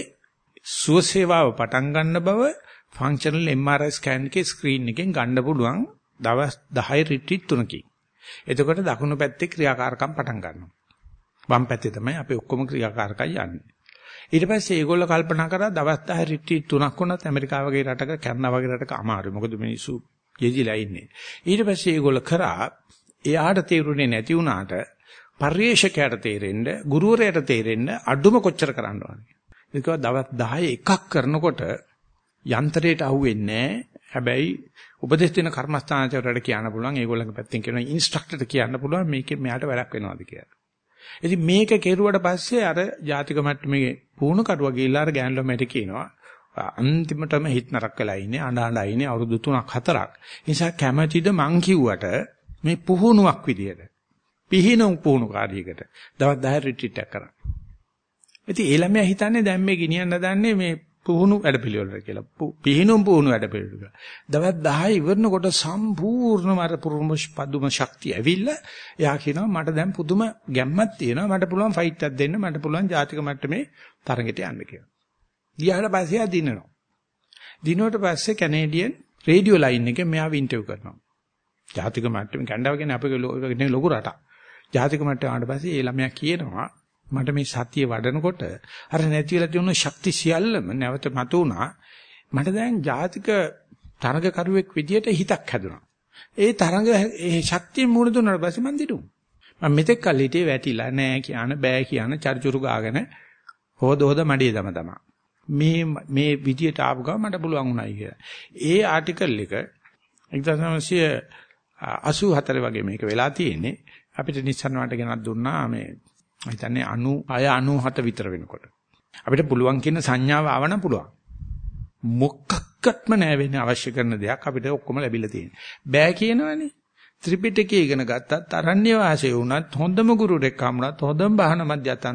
සුවසේවාව පටන් ගන්න බව ෆන්ක්ෂනල් MRI ස්කෑන් එකේ ස්ක්‍රීන් එකෙන් ගන්න පුළුවන් දවස් 10 රිට්‍රීට් 3කින්. එතකොට දකුණු පැත්තේ ක්‍රියාකාරකම් පටන් ගන්නවා. වම් පැත්තේ තමයි අපි ඔක්කොම ක්‍රියාකාරකම් යන්නේ. ඊට පස්සේ ඒගොල්ලෝ කල්පනා කරා දවස් 10 රිට්‍රීට් 3ක් වුණත් ඇමරිකාව වගේ රටක කැනඩා වගේ රටක අමාරුයි. මොකද මිනිස්සු යෙදිලා ඉන්නේ. ඊට පස්සේ ඒගොල්ලෝ කරා එයාට තේරුනේ නැති වුණාට පරිේශකයාට තේරෙන්න, ගුරුවරයාට තේරෙන්න අඩුම කොච්චර කරන්න ඕනේ. ඒක දවස් 10 එකක් කරනකොට යන්ත්‍රයට අහුවෙන්නේ නැහැ. හැබැයි උපදෙස් දෙන කර්මස්ථානාචාර්යවරට කියන්න පුළුවන් ඒගොල්ලන්ගේ පැත්තෙන් කියනවා ඉන්ස්ට්‍රක්ටර්ට කියන්න පුළුවන් මේකෙන් මෙයාට වැඩක් වෙනවද කියලා. ඉතින් මේක කෙරුවට පස්සේ අර ජාතික මට්ටමේ පුහුණු කරුවා ගිහිල්ලා අර ගෑනු ළමයට කියනවා අන්තිමටම හිත නරක වෙලා ඉන්නේ අඬ ඉන්නේ අවුරුදු 3ක් 4ක්. ඒ නිසා කැමැතිද මං කිව්වට මේ පුහුණුවක් විදියට පිහිනුම් පුහුණු කාර්යයකට දවස් 10 රිට්‍රීට් එකක් කරා. ඉතින් ඒ ළමයා හිතන්නේ දැන් මේ ගෙනියන්න හදන්නේ මේ පුහුණු වැඩපිළිවෙලට කියලා. පිහිනුම් පුහුණු වැඩපිළිවෙලට. දවස් 10 ඉවරනකොට සම්පූර්ණම අර පුදුම ශක්තිය ඇවිල්ලා එයා කියනවා මට දැන් පුදුම ගැම්මක් තියෙනවා. මට පුළුවන් ෆයිට් එකක් දෙන්න. මට පුළුවන් ජාතික මට්ටමේ තරඟයට යන්න කියලා. ගියාට පස්සේ ආ දිනනවා. දිනුවට පස්සේ කැනේඩියන් රේඩියෝ ලයින් එකේ මෙයාව ඉන්ටර්විව් කරනවා. ජාතික මට්ටමේ කැනඩාව කියන්නේ අපේ ලොකු රටක්. ජාතික මට්ටමේ ආවට පස්සේ ඒ ළමයා කියනවා මට මේ සතිය වඩනකොට අර නැති වෙලා තියෙන ශක්ති සියල්ලම නැවත මතුණා. මට දැන් ජාතික තරගකරුවෙක් විදියට හිතක් හැදුනා. ඒ තරඟ ඒ ශක්තිය මූණ දුන්නාට පස්සේ මන් දිනුම්. මම මෙතෙක් කල් හිටියේ වැටිලා නෑ කියන බෑ කියන චර්චුරු ගාගෙන හොද මඩිය තමයි. මේ විදියට ආපු ගම මට පුළුවන් වුණායි කියලා. ඒ ආටිකල් එක 1984 වගේ මේක වෙලා තියෙන්නේ. අපිට නිස්සාරණ වට ගෙනත් දුන්නා මේ මම හිතන්නේ 96 විතර වෙනකොට. අපිට පුළුවන් කියන සංඥාව ආවනම් පුළුවන්. මොකක්වත්ම නැහැ වෙන්නේ අවශ්‍ය කරන දෙයක් අපිට ඔක්කොම ලැබිලා තියෙනවා. බෑ කියනවනේ. ත්‍රිපිටකය ඉගෙන ගත්තත් අරණ්‍ය වාසය වුණත් හොඳම ගුරුවරයෙක් හම්බුණත් හොඳම බහන මැදයන්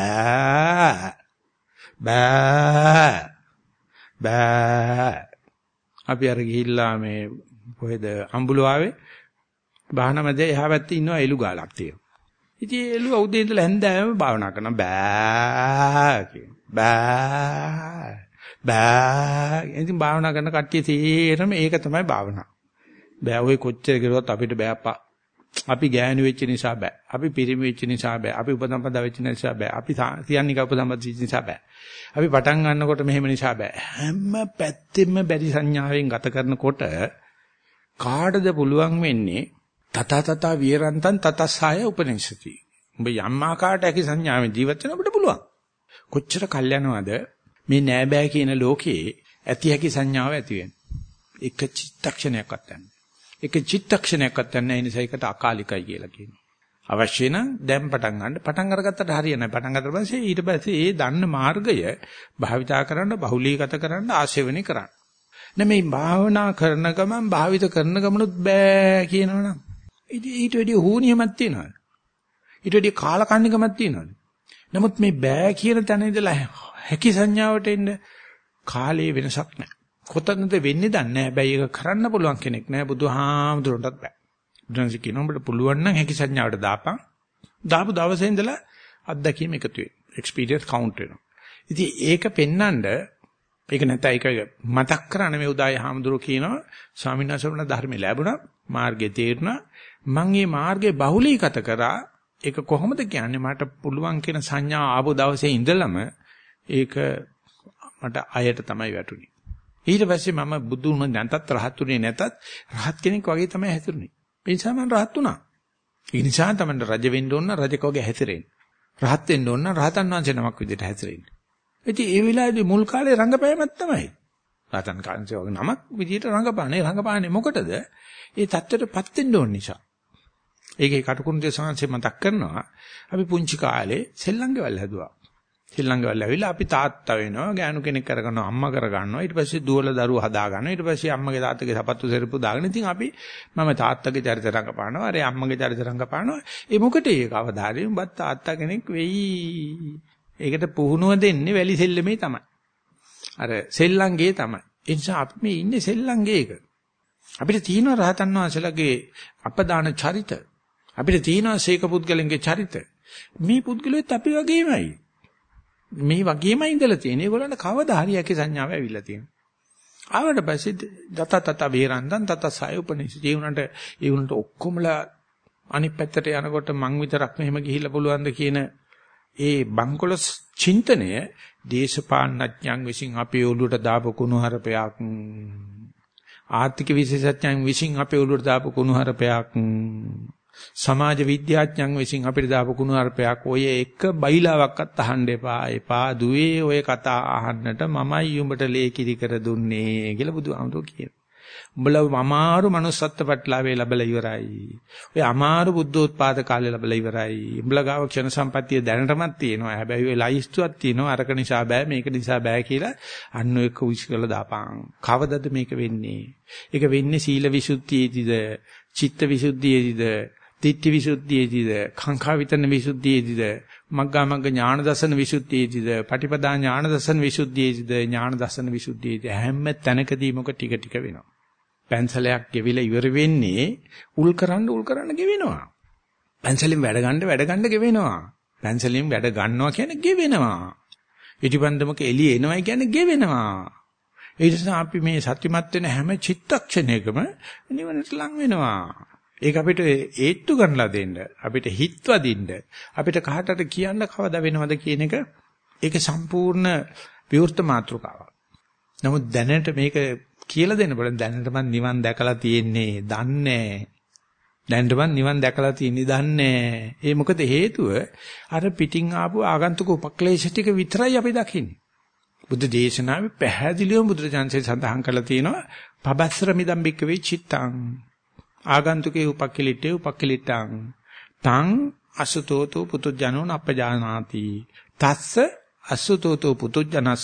බෑ. අපි අර ගිහිල්ලා මේ කොහෙද අම්බුලාවේ බහන මැද එහා පැත්තේ ඉන්නවා එළු ගාලක් තියෙනවා. ඉතින් එළුව උදේ ඉඳලා හැන්දෑවම භාවනා කරනවා බෑ කියන. බෑ. ඉතින් භාවනා කරන කට්ටිය තේරෙම ඒක තමයි භාවනා. බෑ ඔය කොච්චර කරුවත් අපිට බෑපා. අපි ගෑනු වෙච්ච නිසා බෑ. අපි පිරිමි වෙච්ච නිසා බෑ. අපි උපසම්පදා වෙච්ච නිසා බෑ. අපි තියන්නික උපසම්පදා වෙච්ච නිසා බෑ. අපි පටන් ගන්නකොට මෙහෙම නිසා බෑ. හැම පැත්තෙම බැරි සංඥාවෙන් ගත කරනකොට කාටද පුළුවන් වෙන්නේ තත විරන්තං තතසාය උපනිෂති. උඹ යම් ආකාරයට ඇකි සංඥාවෙන් ජීවත් වෙන්න අපිට පුළුවන්. කොච්චර කල් යනවද මේ නෑ බෑ කියන ලෝකේ ඇති හැකි සංඥාව ඇති වෙන්නේ. එක චිත්තක්ෂණයක්වත් නැහැ. එක චිත්තක්ෂණයක්වත් නැහැ. ඒ නිසා ඒකට අකාලිකයි කියලා කියනවා. අවශ්‍ය නම් දැන් පටන් අරගත්තට හරියන්නේ නැහැ. පටන් ගත්තට පස්සේ ඊට පස්සේ ඒ දන්න මාර්ගය භාවිතා කරන්න, බහුලීගත කරන්න, ආශේවනි කරන්න. මේ භාවනා කරන ගමන් භාවිත කරන ගමනුත් බෑ කියනවනම් ඊට වැඩි හුනියමක් තියනවා. ඊට වැඩි කාලකන්නිකමක් තියනවා. නමුත් මේ බෑ කියන තැන ඉඳලා හැකි සංඥාවට එන්න කාලේ වෙනසක් නැහැ. කොතනද වෙන්නේ දන්නේ නැහැ. හැබැයි ඒක කරන්න පුළුවන් කෙනෙක් නැහැ. බුදුහාමුදුරන්ටත් බෑ. බුදුන්සේ කියනවා ඔබට පුළුවන් නම් හැකි සංඥාවට දාපන්. දාපු දවසේ ඉඳලා අත්දැකීම් එකතු වෙනවා. එක්ස්පීරියන්ස් කවුන්ට් වෙනවා. ඉතින් ඒක පෙන්නඳ ඒක නැත්නම් ඒක මතක් කරන්න මේ උදාය හාමුදුරුවෝ කියනවා ස්වාමීන් වහන්සේට ධර්ම ලැබුණා මාර්ගය තේරුණා මම මේ මාර්ගේ බහුලීගත කරා ඒක කොහොමද කියන්නේ මට පුළුවන් කියන සංඥා ආපු දවසේ ඉඳලම ඒක මට අයට තමයි වැටුනේ ඊට පස්සේ මම බුදු වුණ නැතත් රහත්ුනේ නැතත් රහත් කෙනෙක් වගේ තමයි හැසිරුනේ ඒ නිසා මම රහත් වුණා ඒ නිසා තමයි රජ වෙන්න ඕන රජක වගේ හැසිරෙන්න රහත් වෙන්න ඕන රහතන් වහන්සේ නමක් විදිහට හැසිරෙන්න ඉතින් ඒ වෙලාවේදී මුල් කාලේ රංගපෑමක් තමයි. රාතන් කාන්සේ වගේ නමක් විදියට රංගපාන්නේ මොකටද? ඒ தත්ත්වයටපත් වෙන්න ඕන නිසා. ඒකේ කටුකුරු දේශාංශේ මතක් කරනවා. අපි පුංචි කාලේ සෙල්ලංගෙවල් හැදුවා. සෙල්ලංගෙවල් ඇවිල්ලා අපි තාත්තා වෙනවා, ගෑනු කෙනෙක් කරගන්නවා, අම්මා කරගන්නවා. ඊට පස්සේ දුවල දරුවෝ හදා ගන්නවා. ඊට පස්සේ අම්මගේ තාත්තගේ සපත්තු සෙරප්පු දාගෙන ඉතින් අපි මම තාත්තගේ චරිත රංගපානවා, අර අම්මගේ චරිත රංගපානවා. ඒ මොකටද ඒක අවදාරිය? උඹත් තාත්තා කෙනෙක් වෙයි. ඒකට පුහුණුව දෙන්නේ වැලි සෙල්ලමේ තමයි. අර සෙල්ලංගේ තමයි. ඒ නිසා අපි මේ ඉන්නේ සෙල්ලංගේක. අපිට තියෙනවා රහතන් වහන්සේලාගේ අපදාන චරිත. අපිට තියෙනවා සීක පුද්ගලයන්ගේ චරිත. මේ පුද්ගලෙත් අපි වගේමයි. මේ වගේමයි ඉඳලා තියෙන්නේ. ඒගොල්ලන්ට කවදා හරි යකි සංඥාව ඇවිල්ලා තියෙනවා. ආවට පස්සේ දතතත වේරන්දන් තත සය උපනිෂේ. ඒ උනට ඔක්කොමලා අනිත් පැත්තට යනකොට මං විතරක් මෙහෙම ගිහිල්ලා පුළුවන්ද කියන ඒ බංකොලොස් චින්තනය දේශපාලනඥයන් විසින් අපේ ඔළුවට දාපු කුණුහරුපයක් ආර්ථික විශේෂඥයන් විසින් අපේ ඔළුවට දාපු කුණුහරුපයක් සමාජ විද්‍යාඥයන් විසින් අපිට දාපු කුණුහරුපයක් ඔය එක බයිලාවක්වත් අහන්න එපා දුවේ ඔය කතා අහන්නට මමයි උඹට ලේකිරි කර දුන්නේ කියලා බුදුහාමුදුරුවෝ කියනවා. උඹලා අමාරු manussත්ත්ව පැටලාවේ ලැබලා ඉවරයි. ඔය අමාරු බුද්ධෝත්පාද කාලේ ලැබලා ඉවරයි. උඹලා ගාව ක්ෂණ සම්පත්තිය දැනටමත් තියෙනවා. හැබැයි ඔය ලයිස්තුවක් තියෙනවා. අරක නිසා බෑ මේක නිසා බෑ කියලා අන්න එක්ක විශ්කල දාපන්. කවදද මේක වෙන්නේ? ඒක වෙන්නේ සීල විසුද්ධියේදීද, චිත්ත විසුද්ධියේදීද, තිට්ඨි විසුද්ධියේදීද, කාංකා විතරන විසුද්ධියේදීද, මග්ගා මග්ග ඥාන දර්ශන විසුද්ධියේදීද, පටිපදා ඥාන දර්ශන විසුද්ධියේදීද, ඥාන දර්ශන විසුද්ධියේදී හැම තැනකදී මොක ටික ටික වෙනවා. පැන්සලයක් ගෙවිලා ඉවර වෙන්නේ උල් කරන්න ගෙවෙනවා. පැන්සලෙන් වැඩ ගන්න ගෙවෙනවා. පැන්සලෙන් වැඩ ගන්නවා කියන්නේ ගෙවෙනවා. ඉටිපන්දමක එළිය එනවයි කියන්නේ ගෙවෙනවා. ඒ නිසා අපි මේ සත්‍යමත් වෙන හැම චිත්තක්ෂණයකම නිවනට ලං වෙනවා. ඒක අපිට ඒත්තු ගන්නලා දෙන්න, අපිට හිත්වදින්න, අපිට කාටට කියන්න කවදා වෙනවද කියන එක ඒක සම්පූර්ණ විවෘත මාතෘකාවක්. නමුත් දැනට මේක කියලා දෙන්න බෑ. දැනට මම නිවන් දැකලා තියෙන්නේ දන්නේ. දැනට මම නිවන් දැකලා තියෙන්නේ දන්නේ. ඒ මොකද හේතුව අර පිටින් ආපු ආගන්තුක උපක්ලේශ ටික විතරයි අපි දකින්නේ. බුද්ධ දේශනාවේ පැහැදිලිවම බුදුරජාන්සේ සඳහන් කරලා තියෙනවා පබස්සර මිදම්බික්ක වේ චිත්තං ආගන්තුකේ උපක්ඛලිට්ටං තං අසුතෝතෝ පුතුජනෝ නප්පජානාති තස්ස අසුතෝතෝ පුතුජනස්ස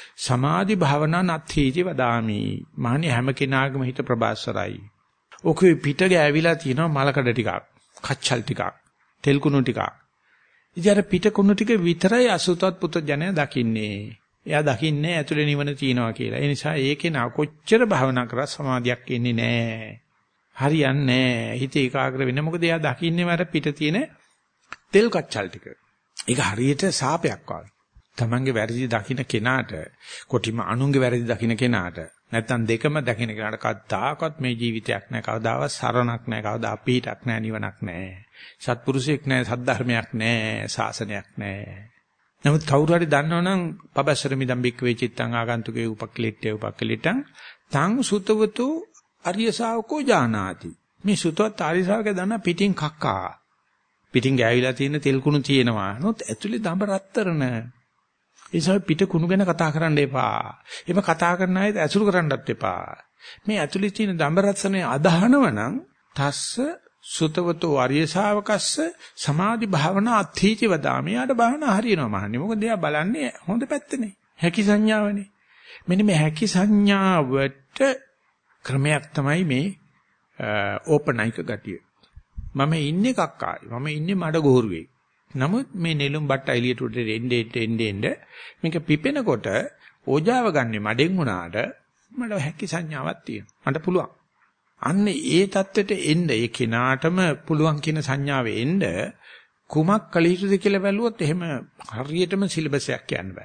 සමාධි භාවනා නත්ථීති වදාමි. මහණි හැම කෙනාගේම හිත ප්‍රබාස්වරයි. ඔකේ පිට ගෑවිලා තියෙනවා මලකඩ ටිකක්, කච්චල් ටිකක්, තෙල් කුණු ටිකක්. ඉතින් අර පිට කුණු ටික විතරයි අසුතවත් පුතුජනය දකින්නේ. එයා දකින්නේ ඇතුලේ නිවන තියෙනවා කියලා. ඒ නිසා ඒකේ නා කොච්චර භාවනා කරා සමාධියක් එන්නේ නැහැ. හරියන්නේ නැහැ. හිත ඒකාග්‍ර වෙන්නේ. මොකද එයා දකින්නේ අර පිට තියෙන තෙල් කච්චල් ටික. ඒක හරියට සාපයක් වගේ. තමන්ගේ වැරදි දකින්න කෙනාට, කොටිම අනුන්ගේ වැරදි දකින්න කෙනාට නැත්තම් දෙකම දකින්න කෙනාට කවදාකවත් මේ ජීවිතයක් නැහැ. කවදාවත් සරණක් නැහැ. කවදා අපිටක් නැහැ. නිවනක් නැහැ. සත්පුරුෂයෙක් නැහැ. සද්ධර්මයක් නැහැ. ශාසනයක් නැහැ. නමුත් කවුරු හරි දන්නවනම් පබස්සර මිදම් බික්ක වේචිත්තං ආගන්තුකේ උපක්ලිට්ඨ තං සුතවතු අරිය ශාවකෝ ජානාති. මේ සුතවත් ආරිය ශාවකයා දන්න පිටින් කක්කා. පිටින් ගෑවිලා තියෙන තෙල් කුණු තියෙනවා. නමුත් ඇතුලේ දඹ රත්තරන. ඒ නිසා පිට කුණු ගැන කතා කරන්න එපා. එහෙම කතා කරන අයත් ඇසුරු කරන්නත් එපා. මේ ඇතුලේ තියෙන දඹ රත්තරනේ අදහනවනම් තස්ස සුතවතෝ ආර්ය ශාවකස්ස සමාධි භාවනා අත්ථීති වදාමි. යාට භාවනා හරියනවා මහන්නේ. මොකද එයා බලන්නේ හොඳ පැත්තනේ. හැකි සංඥාවනේ. මෙන්න මේ හැකි සංඥාවට ක්‍රමයක් තමයි මේ ඕපනයික ගතිය. මම ඉන්නේ කක්කායි. මම ඉන්නේ මඩ ගෝරුවේ. නමුත් මේ නෙළුම් බට්ට එළියට උඩ එන්නේ මේක පිපෙනකොට ඕජාව ගන්නෙ මඩෙන් වුණාට මට හැකි සංඥාවක් තියෙනවා. මට පුළුවන්. අන්න ඒ தත්වෙට එන්න ඒ කෙනාටම පුළුවන් කියන සංඥාවේ එන්න කුමක් කළ යුතුද කියලා බැලුවොත් එහෙම හරියටම සිලබස් එකක් කියන්න බෑ.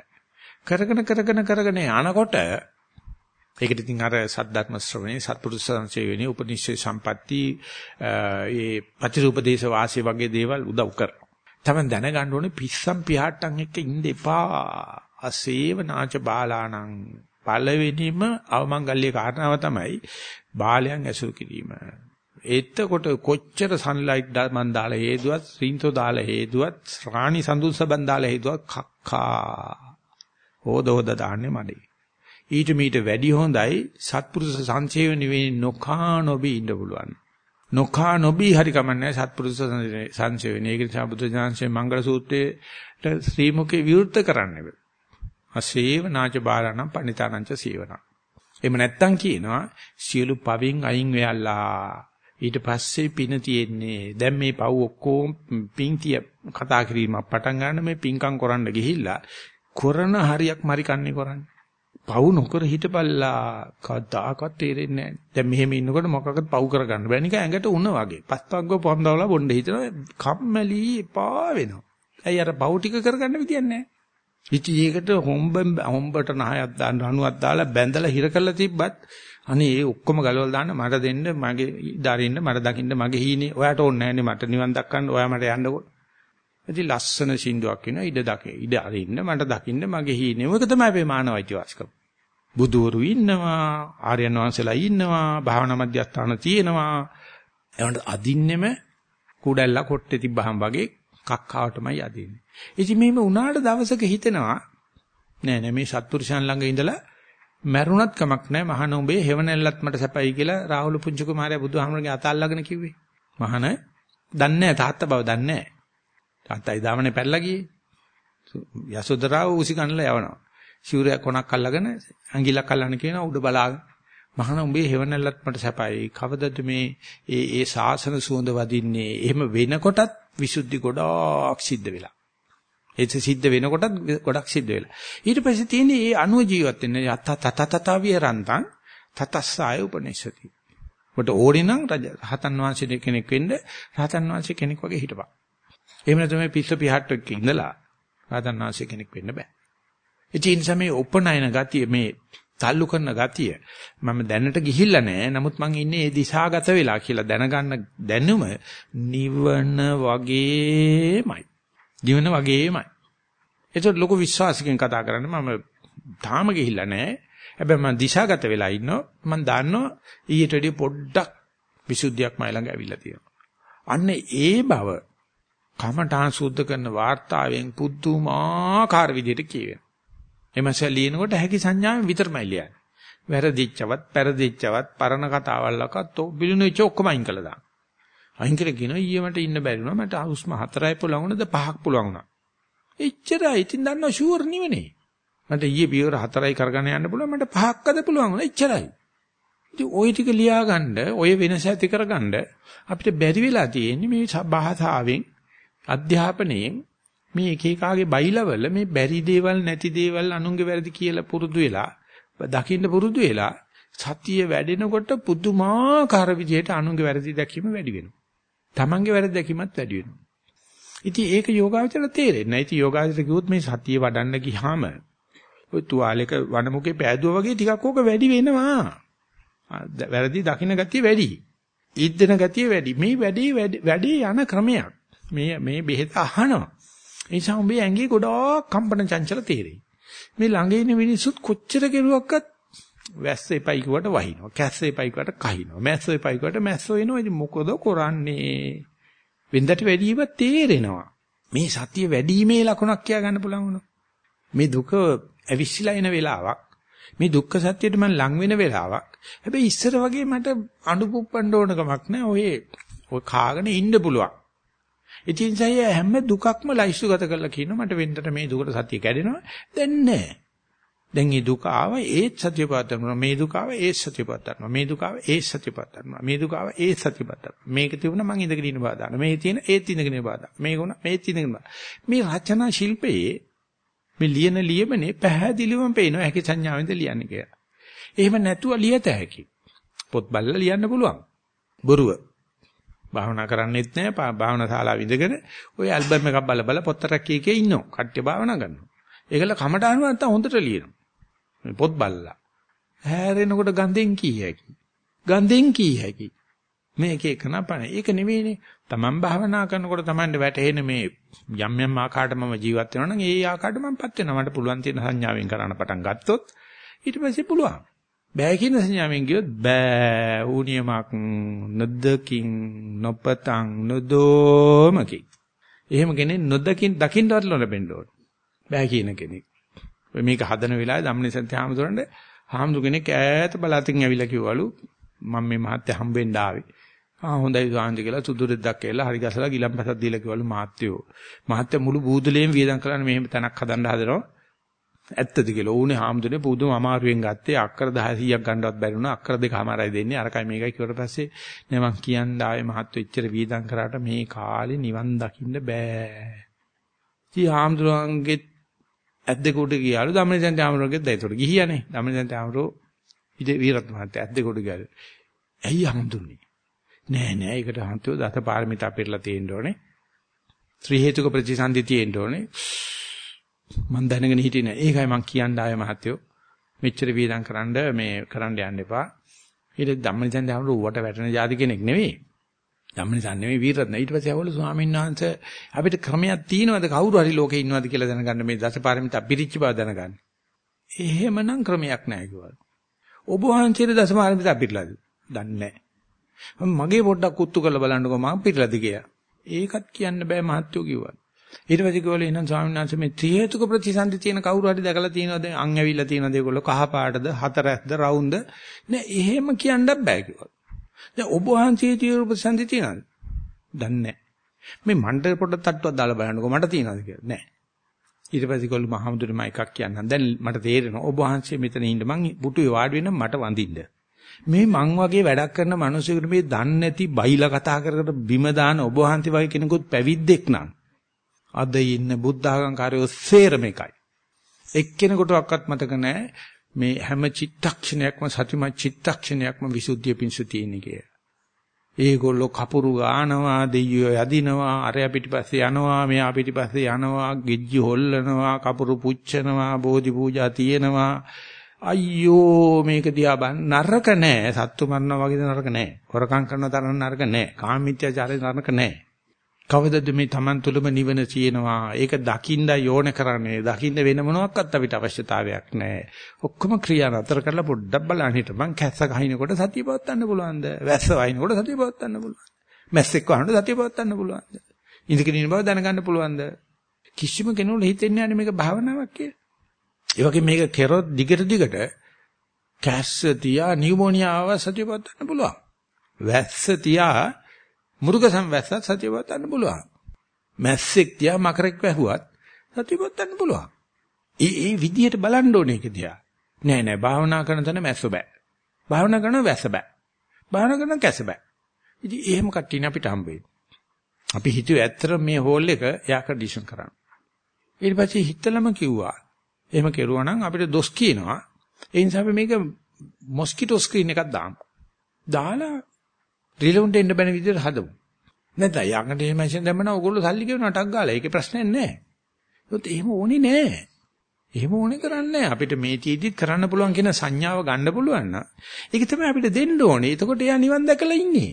කරගෙන යනකොට ඒකට ඉතින් අර සද්ධර්ම ශ්‍රවණේ සත්පුරුෂ සංසේවනේ උපනිෂේ සම්පatti ඒ පතිරූපදේශ වාසිය වගේ දේවල් උදව් කරනවා. තමයි දැනගන්න ඕනේ පිස්සම් පියාට්ටන් එක්ක ඉන්න එපා. අසේව නාච බාලාණං පළවෙනිම අවමංගල්‍ය කාරණාව තමයි බාලයන් ඇසුරු කිරීම. එතකොට කොච්චර සන්ලයිට් මන් දාලා හේදුවත් රින්තෝ දාලා හේදුවත් රාණි සඳුන්සබන් දාලා හේදුවත් කක්කා හොද දාන්නේ මඩේ. ඊට මීට වැඩි හොඳයි සත්පුරුෂ සංසේවණි වෙන්නේ නොකා නොබී ඉන්න පුළුවන්. නොකා නොබී හරි කමන්නේ සත්පුරුෂ සංසේවණි. ඒක නිසා බුදු දහමේ මංගල සූත්‍රයේ ශ්‍රී මුඛේ විවෘත කරන්නේ. අසේව නාච බාලාණං පණිතානංච සේවනා. එහෙම නැත්තම් කියනවා සියලු පවින් අයින් වෙයල්ලා. ඊට පස්සේ පින තියෙන්නේ. දැන් මේ පව් ඔක්කොම පින් කතා කිරීමක් පටන් ගන්න මේ පින්කම් කරන්න ගිහිල්ලා කරන හරියක් මරි කන්නේ කරන්නේ. පව් නොකර හිටපල්ලා කවදාකවත් තේරෙන්නේ නැහැ. දැන් මෙහෙම ඉන්නකොට මොකක්ද පව් කරගන්න බෑ නිකන් ඇඟට උණ වගේ. පස්පග්ගව පොන්දවලා බොණ්ඩ හිතනවා කම්මැලි එපා වෙනවා. ඇයි අර පව් ටික කරගන්න විදියක් නැහැ. ඉතින් ඒකට හොම්බට නහයක් දාන්න රණුවක් දාලා බැඳලා හිර කරලා තිබ්බත් අනේ ඒ ඔක්කොම ගලවලා දාන්න මට දෙන්න මගේ දරින්න මට දකින්න මගේ හීනේ ඔයාට ඕනේ නැහැනේ මට නිවන් දක්කන්න ඔයා මට යන්නකො. ඉතින් ලස්සන සින්දුවක් වෙනවා ඉඩ අරින්න මට දකින්න මගේ හීනේ. ඔයක තමයි අපේ මානව අයිතිවාසිකම. බුදුවරු ඉන්නවා ආර්යයන් වහන්සේලා ඉන්නවා භාවනා මධ්‍යස්ථාන තියෙනවා. ඒවන්ට අදින්නෙම කුඩැල්ල කොට්ටේ තිබ්බහම වගේ කක්කාවටමයි අදින්නේ. ඉතින් මේව උනාට දවසක හිතෙනවා නෑ මේ සත්පුරුෂයන් ළඟ ඉඳලා මැරුණත් කමක් නෑ මහාන උඹේ හේවණැල්ලත් මට සැපයි කියලා රාහුල පුංචි කුමාරයා බුදුහාමරගේ අත අල්ලගෙන කිව්වේ. මහාන දන්නේ නෑ තාත්තා බව දන්නේ නෑ. තාත්තයි දාමනේ පැල්ලා ගියේ. යසෝදරාව උසි කන්නලා යවනවා. ශූරයා කොනක් අල්ලගෙන ඇඟිල්ලක් අල්ලන්න කියනවා උඩ බලාගෙන. මහාන උඹේ හේවණැල්ලත් මට සැපයි. කවදද මේ ඒ ශාසන සුවඳ වදින්නේ? එහෙම වෙනකොටත් විසුද්ධි ගොඩක් සිද්ධ වෙලා. ඒක සිද්ධ වෙනකොටත් ගොඩක් සිද්ධ වෙලා. ඊට පස්සේ තියෙන්නේ මේ අණුව ජීවත් වෙන්න තත විරන්තං තතස්සාය උපනිෂති. ඔබට ඕනේ නම් රහතන් වහන්සේ කෙනෙක් වෙන්න රහතන් වහන්සේ කෙනෙක් වගේ හිටපන්. එහෙම නැත්නම් මේ පිස්ස පිහට්ටක ඉඳලා රහතන් වහන්සේ කෙනෙක් වෙන්න බෑ. ඉතින් මේ උපනයන ගතිය මේ තල්ලු කරන ගතිය මම දැනට ගිහිල්ලා නැහැ. නමුත් මං ඉන්නේ ඒ දිශාගත වෙලා කියලා දැනගන්න දැනුම නිවන වගේමයි. නිවන වගේමයි. ඒක ලොකු විශ්වාසකින් කතා කරන්නේ මම තාම ගිහිල්ලා නැහැ. හැබැයි මම දිශාගත වෙලා ඉන්නවා. මම දන්නවා ඊට වඩා පොඩ්ඩක් විසුද්ධියක් මයි ළඟ ඇවිල්ලා තියෙනවා. අන්න ඒ බව කමඨාන් සුද්ධ කරන වාර්තාවෙන් පුදුමාකාර විදිහට කියවෙනවා. එමස ලියනකොට හැකි සංඥාවෙන් විතරමයි ලියන්නේ. වැරදිච්චවත්, පෙරදිච්චවත්, පරණ කතාවල්ලකත් බිලුනෙච්ච ඔක්කොම අයින් කළා දාන්න. අයින් කරලා කියනවා ඊයේ මට ඉන්න බැරි වුණා. මට හුස්ම 4යි පුළුවන් වුණාද 5ක් පුළුවන් වුණා. එච්චරයි. ඉතින් දන්නවා ෂුවර් නෙවෙයි. මට ඊයේ පියවර 4යි කරගෙන යන්න පුළුවන්. මට 5ක්ද පුළුවන් වුණා. එච්චරයි. ඉතින් ওই ටික ලියා ගන්න, ওই වෙනස ඇති කරගන්න අපිට බැරි වෙලා තියෙන්නේ මේ භාෂාවෙන්, අධ්‍යාපනයෙන් මේ එක එකාගේ බයිලවල මේ බැරි දේවල් නැති දේවල් අනුන්ගේ වැරදි කියලා පුරුදු වෙලා දකින්න පුරුදු වෙලා සතිය වැඩෙනකොට පුදුමාකාර විදිහට අනුන්ගේ වැරදි දැකීම වැඩි වෙනවා. තමන්ගේ වැරදි දැකීමත් වැඩි වෙනවා. ඉතින් ඒක යෝගාවචරයට තේරෙන්නේ නැහැ. ඉතින් යෝගාවචරයට කිව්වොත් මේ සතිය වඩන්න ගියාම ඔය තුවාලයක වනමුකේ පෑදුවා වගේ ටිකක් ඕක වැඩි වෙනවා. වැරදි දකින්න ගතිය වැඩි. ඊද්දෙන ගතිය වැඩි. මේ වැඩි යන ක්‍රමයක්. මේ බෙහෙත අහනවා. ඒ නිසා උඹේ ඇඟේ ගොඩාක් කම්පන චංචල තේරෙයි. මේ ළඟ ඉන්න මිනිස්සුත් කොච්චර කෙරුවක්වත් වැස්ස එපයි කිව්වට වහිනවා. කැස්ස එපයි කිව්වට කහිනවා. මැස්ස එපයි කිව්වට මැස්සෝ එනවා. ඉතින් මොකද කරන්නේ? වෙනදට වැඩිව තේරෙනවා. මේ සතිය වැඩිීමේ ලකුණක් කියා ගන්න පුළුවන් වුණා. මේ දුක ඇවිස්සලා එන වෙලාවක්. මේ දුක්ඛ සත්‍යයට මම ලං වෙන වෙලාවක්. හැබැයි ඉස්සර වගේ මට අඬුපුප්පන්න ඕන කමක් නැහැ. ඔය කාගෙන ඉන්න පුළුවන්. ඉතින් සය හැම දුකක්ම ලයිස්තුගත කරලා කියනවා මට වෙන්නට මේ දුකට සතිය කැඩෙනවා. දැන් නෑ. දැන් මේ දුක ආව ඒත් සතිය පවත්වනවා. මේ දුක ආව ඒත් සතිය පවත්වනවා. මේ දුක ආව ඒත් සතිය පවත්වනවා. මේ දුක ආව ඒත් සතිය පවත්වනවා. මේක තිබුණා මං ඉඳගෙන ඉන්න බව දාන්න. මේ තියෙන ඒත් ඉඳගෙන ඉන්න බව දාන්න. මේක උනා මේත් ඉඳගෙන බව. මේ රචනා ශිල්පයේ මේ ලියන ලියමනේ පැහැදිලිවම පේනවා හැකි සංඥාවෙන්ද ලියන්නේ කියලා. එහෙම නැතුව ලියත හැකි. පොත් බලලා ලියන්න පුළුවන්. බොරුව. භාවනා කරන්නෙත් නැහැ. භාවනා ශාලාව ඉඳගෙන ওই ඇල්බම් එකක් බල පොත් රැක් එකේ ඉන්නවා. කට්ටිය භාවනා කරනවා. ඒකල කමට අහනවා නැත්නම් හොඳට ලියනවා. මේ පොත් බලලා. හැරෙනකොට ගඳෙන් කී හැකි. ගඳෙන් කී හැකි. මේක එක නපන. ඒක නෙවෙයිනේ. තමන් භාවනා කරනකොට තමන්ට වැටහෙන මේ යම් ආකාරයට මම ජීවත් වෙනවා නම් ඒ ආකාරයට මමපත් වෙනවා. මට පුළුවන් තියෙන සංඥාවෙන් කරන්න පටන් ගත්තොත් ඊට පස්සේ පුළුවන්. බෑ කියන සංඥාවෙන් ගියොත් බෑ ඌනියමක් නොදකින් නොපතං නොදෝමකි. එහෙම කෙනෙක් නොදකින් දකින්නවත් ලැබෙන්න ඕන. බෑ කියන කෙනෙක්. මේක හදන වෙලාවේ ධම්මනිසන්ති හාමුදුරන්ට කෙනෙක් ඈත බලතින් ඇවිල්ලා කිව්වලු මම මේ මහත්ය හම්බෙන්න ආවේ. හොඳයි සාන්ති කියලා සුදු දෙද්දක් කියලා හරි ගසලා ගිලම්පසක් දීලා කිව්වලු මහත්ය මුළු බූදලේම වියදම් කරන්න මෙහෙම තැනක් හදන්න හදනවා. ඇත්තද කියලා ඕනේ හාමුදුරනේ පුදුම අමාරුවෙන් ගත්තේ අක්කර 10 100ක් ගන්නවත් බැරි වුණා. අක්කර දෙකමාරයි දෙන්නේ. අරකයි මේකයි කිව්වට පස්සේ නේ මං කියන්න ආවේ මහත්ය එච්චර වියදම් කරාට මේ කාලේ නිවන් දකින්න බෑ. ඉතින් හාමුදුරන්ගේ ඇද්දෙකුට ගියාලු ධම්මනිසන්ති හාමුදුරන්ගෙත් දැයිතොට ගිහියානේ. ධම්මනිසන්ති හාමුදුරෝ වීරත් මහත්තයා ඇද්දෙකුට ගියාලු. ඇයි හාමුදුරනේ? නෑ ඒකට හාමුදුරෝ දසපාරමිතා පෙරලා තියෙන්න ඕනේ. ත්‍රි හේතුක ප්‍රතිසන්දි තියෙන්න ඕනේ. මම දැනගෙන හිටියේ නෑ. ඒකයි මම කියන්න ආවේ මහත්තයෝ. මෙච්චර වීදම් කරන්න යන්න එපා. ඊට ධම්මනිසන්ති හාමුදුරුවෝ ඌවට වැටෙන જાති කෙනෙක් නෙවෙයි. ධම්මනිසන් නෙවෙයි වීරත් නෙවෙයි. ඊට පස්සේ අවුල ස්වාමීන් වහන්සේ අපිට ක්‍රමයක් තියෙනවද කවුරු හරි ලෝකේ ඉන්නවද කියලා දැනගන්න මේ දසපාරමිතා පිරිච්ච බව දැනගන්න. එහෙමනම් ක්‍රමයක් නෑ කිව්වා. ඔබ වහන්සේට දසපාරමිතා පිළිලාද? දන්නේ නෑ. මගේ පොඩ්ඩක් කුත්තු කරලා බලන්නකෝ මම පිළිලාද කියලා. ඒකත් කියන්න බෑ මහත්තයෝ කිව්වා. ඊට පස්සේ කිව්වල එහෙනම් ස්වාමීන් වහන්සේ මේ ත්‍රි හේතුක ප්‍රතිසන්දි තියෙන කවුරු හරි දැකලා තියෙනවද? අං ඇවිල්ලා තියෙනවද ඒගොල්ලෝ කහ පාටද හතරක්ද රවුම්ද? නෑ එහෙම කියන්නත් බෑ කිව්වා. දැන් ඔබ වහන්සේ තියෙන ප්‍රතිසන්දි තියෙනවද? දන්නේ නෑ. මේ මණ්ඩල පොඩ්ඩක් තට්ටුවක් දාලා බලන්නකෝ මට තියෙනවද කියලා. නෑ. ඊට පස්සේ කිව්වලු මහමුදුනේ මම එකක් කියන්නම්. දැන් මට තේරෙනවා ඔබ වහන්සේ මෙතන ඉන්න මං පුටුවේ වාඩි වෙන්න මට වඳින්න. මේ මං වගේ වැඩක් කරන මිනිස්සුන්ට මේ දන්නේ නැති බයිලා කතා කර බිම දාන ඔබ වහන්සේ වගේ කෙනෙකුත් පැවිද්දෙක් නම් අද ඉන්න බුද්ධ ආගම්කාරයෝ සේරම එකයි. එක්කෙනෙකුටවත් මතක නැහැ මේ හැම චිත්තක්ෂණයක්ම සතිමත් චිත්තක්ෂණයක්ම විසුද්ධිය පිණිස තියෙන කිය. ඒගොල්ලෝ කපුරු ගානවා, දෙයියෝ යදිනවා, අරයා පිටිපස්සේ යනවා, මෙයා පිටිපස්සේ යනවා, ගෙජ්ජි හොල්ලනවා, කපුරු පුච්චනවා, බෝධි පූජා තියෙනවා. අයියෝ මේක දිහා බලන්න නරක නෑ. සත්තු මරනවා වගේ නරක නෑ. හොරකම් කරන තරම් නරක නෑ. කාමීත්‍යාචාරය නරක නෑ. කවදද මේ Taman තුලම නිවන තියෙනවා. ඒක දකින්න යෝන කරන්නේ. දකින්න වෙන මොනවාක්වත් අපිට අවශ්‍යතාවයක් නැහැ. ඔක්කොම ක්‍රියා නතර කරලා පොඩ්ඩක් බලන්න හිටපන්. කැස්ස කහිනකොට සතිය පවත්වන්න පුළුවන්ද? වැස්ස වහිනකොට සතිය පවත්වන්න පුළුවන්ද? මැස්සෙක් වහනකොට සතිය පවත්වන්න පුළුවන්ද? ඉඳගෙන ඉන්න බව දැනගන්න පුළුවන්ද? කිසිම කෙනෙකුට හිතෙන්නේ නැහැ මේක භාවනාවක් කියලා. ඒ වගේ මේක කෙරොත් දිගට කැස්ස තියා නියුමෝනියාව සතිය පවත්වන්න පුළුවන්. වැස්ස තියා මුර්ග සංවැස්සත් සතියවත් ගන්න පුළුවන්. මැස්සෙක් තියා මකරෙක් වැහුවත් සතියවත් ගන්න පුළුවන්. ඒ විදියට බලන්න ඕනේ ඒක දිහා. නෑ භාවනා කරන තැන මැස්ස බෑ. භාවනා කරන වැස්ස බෑ. භාවනා කරන කැස්ස බෑ. ඉතින් එහෙම කට්ටියනේ අපිට හම්බෙන්නේ. අපි හිතුවේ ඇත්තට මේ හෝල් එක එයා කන්ඩිෂන් කරන්න. ඊට පස්සේ හිතලම කිව්වා. එහෙම කෙරුවා නම් අපිට දොස් කියනවා. ඒ නිසා අපි මේක මොස්කිටෝ ස්ක්‍රීන් එකක් දාමු. දාලා රිලවුන්ට එන්න බැන විදිහට හදමු. නැත්නම් යකට මේ මැෂින් දැම්මම ඕගොල්ලෝ සල්ලි ගෙවනවා ටක් ගාලා. ඒකේ ප්‍රශ්නයක් නැහැ. ඒත් එහෙම ඕනේ නැහැ. එහෙම ඕනේ කරන්නේ අපිට මේ තීදිත් කරන්න පුළුවන් කියන සංඥාව ගන්න පුළුවන් නම් ඒක තමයි අපිට දෙන්න ඕනේ. එතකොට එයා නිවන් දැකලා ඉන්නේ.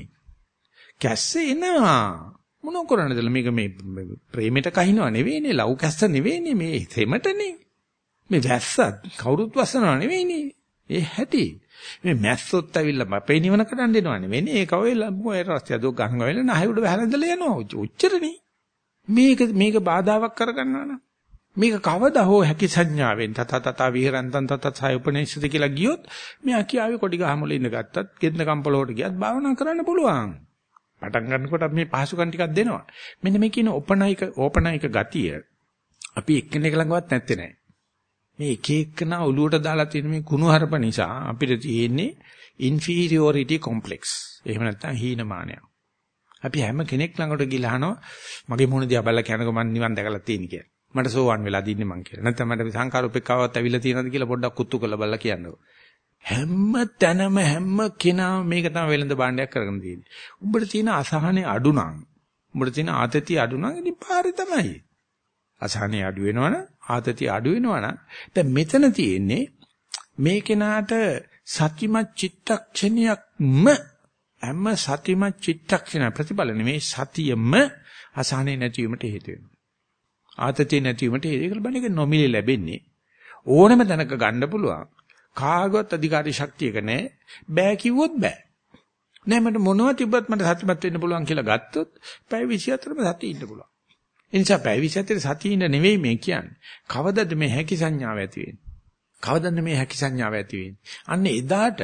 කැස්සේ එනවා. මොන කරන්නද මේක මේ ප්‍රේමයට කහිනව නෙවෙයිනේ, ලව් කැස්ස නෙවෙයිනේ, මේ තෙමටනේ. මේ වැස්සත් කවුරුත් වස්සනව නෙවෙයිනේ. ඒ හැටි. මේ මැස්සොත් ඇවිල්ලා අපේ නිවන කඩන්න දෙනව නෙවෙයිනේ. ඒක ඔය රස්තිය දුක් ගහන වෙලාව නහය උඩ වැහලා යනවා. ඔච්චරනේ. මේක බාධාවක් කරගන්නවා නම් මේක කවදා හෝ හැකි සංඥාවෙන් තත විහරන්තං තත සයුපනේශති කියලා ගියොත් මෙයා කියාවේ කොටි ගහමුල ඉඳ ගත්තත් ගෙන්න කම්පලෝට ගියත් භාවනා කරන්න පුළුවන්. පටන් ගන්නකොට මේ පහසුකම් ටිකක් දෙනවා. මෙන්න මේ කියන ඕපනයික ගතිය අපි එක්කෙනෙක් ළඟවත් නැත්තේ නෑ. මේ එක එකනා ඔලුවට දාලා තියෙන මේ කුණු හරප නිසා අපිට තියෙන්නේ inferiority complex. එහෙම නැත්නම් හීනමානයක්. අපි හැම කෙනෙක් ළඟට ගිහලා අහනවා මගේ මොන දිහා බලලා කියනකො මම නිවන් දැකලා තියෙන කියලා. මට සෝවන් වෙලා දින්නේ මං කියලා. නැත්නම් මට සංකාරෝපේක්ඛාවත් ඇවිල්ලා තියෙනවද කියලා පොඩ්ඩක් කුත්තු කරලා බලලා කියන්නකො. හැම තැනම හැම කෙනාම මේක තමයි වෙලඳ භාණ්ඩයක් කරගෙන තියෙන්නේ. උඹට තියෙන අසහනේ අඩු නම්, උඹට තියෙන ආතතිය අඩු නම් ඉතින් පාරේ තමයි. අසහනේ අඩු වෙනවනම්, ආතතිය අඩු වෙනවනම් දැන් මෙතන තියෙන්නේ මේ කෙනාට සතිමත් චිත්තක්ෂණයක්ම හැම සතිමත් චිත්තක්ෂණ ප්‍රතිඵල නෙමේ සතියෙම අසහනේ නැතිවීමට හේතු වෙනවා. ආතතිය නැතිවීමට හේතු වෙන එක නොමිලේ ලැබෙන්නේ ඕනෙම තැනක ගන්න පුළුවන්. කාගවත් අධිකාරී ශක්තියක නැහැ. බෑ කිව්වොත් බෑ. නෑ මට මොනවද තිබ්බත් මට සත්‍යමත් වෙන්න පුළුවන් කියලා ගත්තොත් පැය 24ම සතිය ඉන්න පුළුවන්. ඒ නිසා පැය 24 සතිය ඉන්න නෙවෙයි මේ කියන්නේ. කවදද මේ හැකි සංඥාව ඇති වෙන්නේ? කවදද මේ හැකි සංඥාව ඇති වෙන්නේ? අන්න එදාට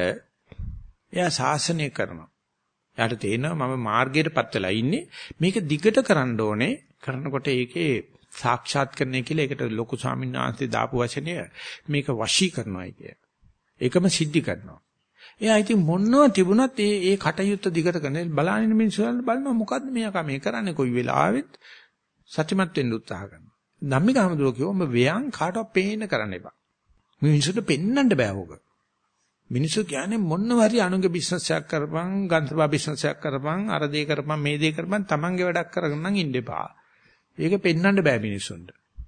එයා ශාසනය කරනවා. එයාට තේරෙනවා මම මාර්ගයටපත් වෙලා ඉන්නේ. මේක දිගට කරන්න ඕනේ. කරනකොට ඒකේ සාක්ෂාත් කරන්නේ කියලා ඒකට ලොකු ස්වාමීන් වහන්සේ දාපු වචනය මේක වශී කරනවායි කිය. ඒකම සිද්ධි කරනවා. එයා ඉතින් මොනවා තිබුණත් ඒ කටයුත්ත දිගට කරන බලාගෙන මිනිස්සුන් බලනවා මොකද්ද මෙයා මේ කරන්නේ කොයි වෙලාවෙත් සත්‍යමත් වෙන්න උත්සාහ කරනවා. ධම්මිකහමදුර කිව්වොම ව්‍යං කාටවත් පේන්න කරන්න එපා. මිනිස්සුන්ට පෙන්වන්න බෑ ඕක. මිනිස්සු කියන්නේ මොනවා හරි අනුගේ බිස්නස් එකක් කරපන්, ගන්තරබා බිස්නස් එකක් කරපන්, අර දේ කරපන්, මේ දේ කරපන්, තමන්ගේ වැඩක් කරගෙන නම් ඉන්න එපා. ඒක පෙන්වන්න බෑ මිනිස්සුන්ට.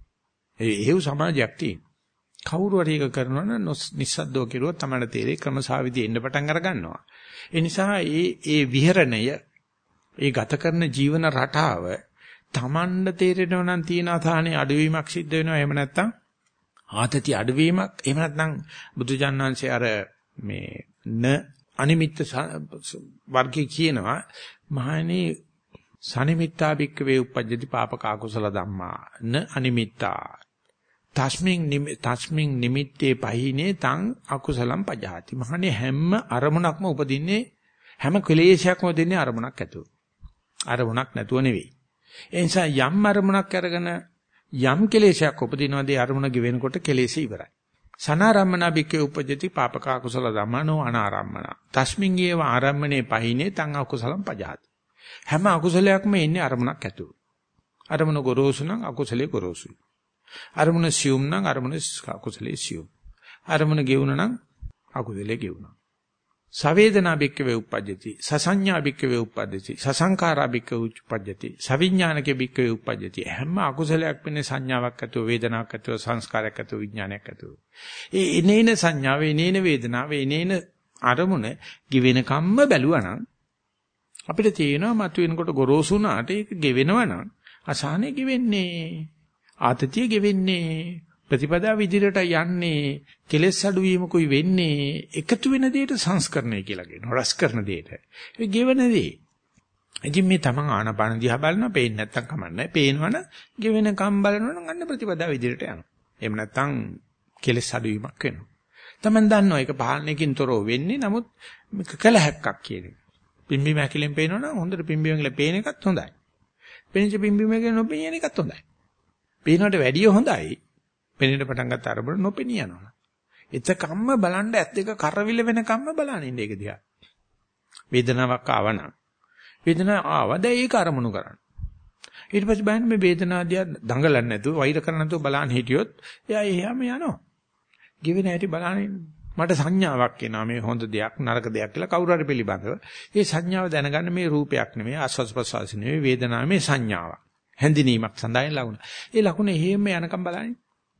ඒව සමාජයක් තියෙන. කවුරු හරි ඒක කරනවා නම් නිස්සද්දව කෙරුවොත් තමයි තේරෙන්නේ ක්‍රමසාවිදි එන්න පටන් අර ගන්නවා. ඒ නිසා ඒ විහරණය, ඒ ගත කරන ජීවන රටාව තමන්ට තේරෙනවා නම් තියෙන අසහනේ අඩුවීමක් සිද්ධ වෙනවා. එහෙම නැත්නම් ආතති අඩුවීමක්. එහෙම නැත්නම් බුදුජානනාංශයේ අර මේ අනිමිත්ත වර්ගයේ කියනවා මහණේ සනිමිත්තා භික්ඛවේ උපජ්ජති පාපක අකුසල ධම්මා න අනිමිත්තා තස්මින් නිමිත්තේ පහිනේ තං අකුසලම් පජාති. මහණේ හැම අරමුණක්ම උපදින්නේ හැම ක්ලේශයක්ම උපදින්නේ අරමුණක් ඇතුව. අරමුණක් නැතුව නෙවෙයි. ඒ නිසා යම් අරමුණක් අරගෙන යම් කෙලෙසයක් උපදිනවාද ඒ අරමුණ ගෙවෙනකොට කෙලෙස ඉවරයි. සනාරම්මනා බික්කේ උපජ්ජති පාපක අකුසල ධම්මනෝ අනාරම්මන. තස්මින් ඒව ආරම්මනේ පහිනේ තං අකුසලම් පජාති. හැම අකුසලයක්ම එන්නේ අරමුණක් ඇතුව. අරමුණ ගොරෝසු නම් අකුසලේ ගොරෝසුයි. අරමුණ සියුම් නම් අරමුණ අකුසලේ සියුම්. අරමුණ ගෙවුන නම් අකුසලේ ගෙවුණා. සවේදනා බික්කවේ උපජ්ජති සසඤ්ඤා බික්කවේ උපජ්ජති සසංඛාරා බික්කවේ උපජ්ජති සවිඥානිකේ බික්කවේ උපජ්ජති. හැම අකුසලයක් වෙන්නේ සංඥාවක් ඇතුව, වේදනාවක් ඇතුව, සංස්කාරයක් ඇතුව, විඥානයක් ඇතුව. ඒ එනේන සංඥාව, එනේන වේදනාව, එනේන අරමුණ ගෙවෙන කම්ම බැලුවා නම් අපිට තේරෙනවා මතුවෙනකොට ගොරෝසු වුණාට ඒක ගෙවෙනවා නම් අසහනෙ ගෙවෙන්නේ, ආතතිය ගෙවෙන්නේ, ප්‍රතිපදා විදිහට යන්නේ, කෙලෙස් අඩුවීමකුයි වෙන්නේ. එකතු වෙන දෙයට සංස්කරණය කියලා කියනවා. රස කරන දෙයට. ඒ ගෙවෙන දේ. ඉතින් මේ තමන් ආනපාන දිහා බලනවා, පේන්නේ නැත්තම් කමන්නේ. පේනවනම් ගෙවෙන කම් බලනවනම් අන්න ප්‍රතිපදා විදිහට යනවා. එහෙම නැත්තම් කෙලෙස් අඩුවීමක් වෙනවා. තමන් දන්නවා ඒක පාලනයකින් තොරව වෙන්නේ. නමුත් කලහක්ක් කියන එක. පිම්බීම හැකිලෙන් පේනවනම් හොඳට පිම්බීම කියලා පේන එකත් හොඳයි. පෙනිච්ච පිම්බීම කියලා නොපෙනියන එකත් හොඳයි. පේනවට වැඩිය හොඳයි. පෙනෙන්න පටන් ගත්ත අරමුණ නොපෙනිය යනවා. එතකම්ම බලන්න ඇත් දෙක කරවිල වෙනකම්ම බලන්න ඉන්න ඒක දිහා. වේදනාවක් ආවනම් වේදනාව ආවද ඒක අරමුණු කරන්න. ඊට පස්සේ බලන්න මේ වේදනාව දිහා දඟලන්නේ නැතුව වෛර කරන්නේ නැතුව බලන්න හිටියොත් එයා එහෙම යනවා. ගෙවෙන හැටි බලන්නේ මට සංඥාවක් එනවා මේ හොඳ දෙයක් නරක දෙයක් කියලා කවුරු හරි පිළිබඳව. ඒ සංඥාව දැනගන්න මේ රූපයක් නෙමෙයි ආස්වාද ප්‍රසවාස නෙමෙයි වේදනාව මේ සංඥාවක්. හැඳිනීමක් සඳහන් ලකුණ. ඒ ලකුණ එහෙම යනකම් බලන්නේ.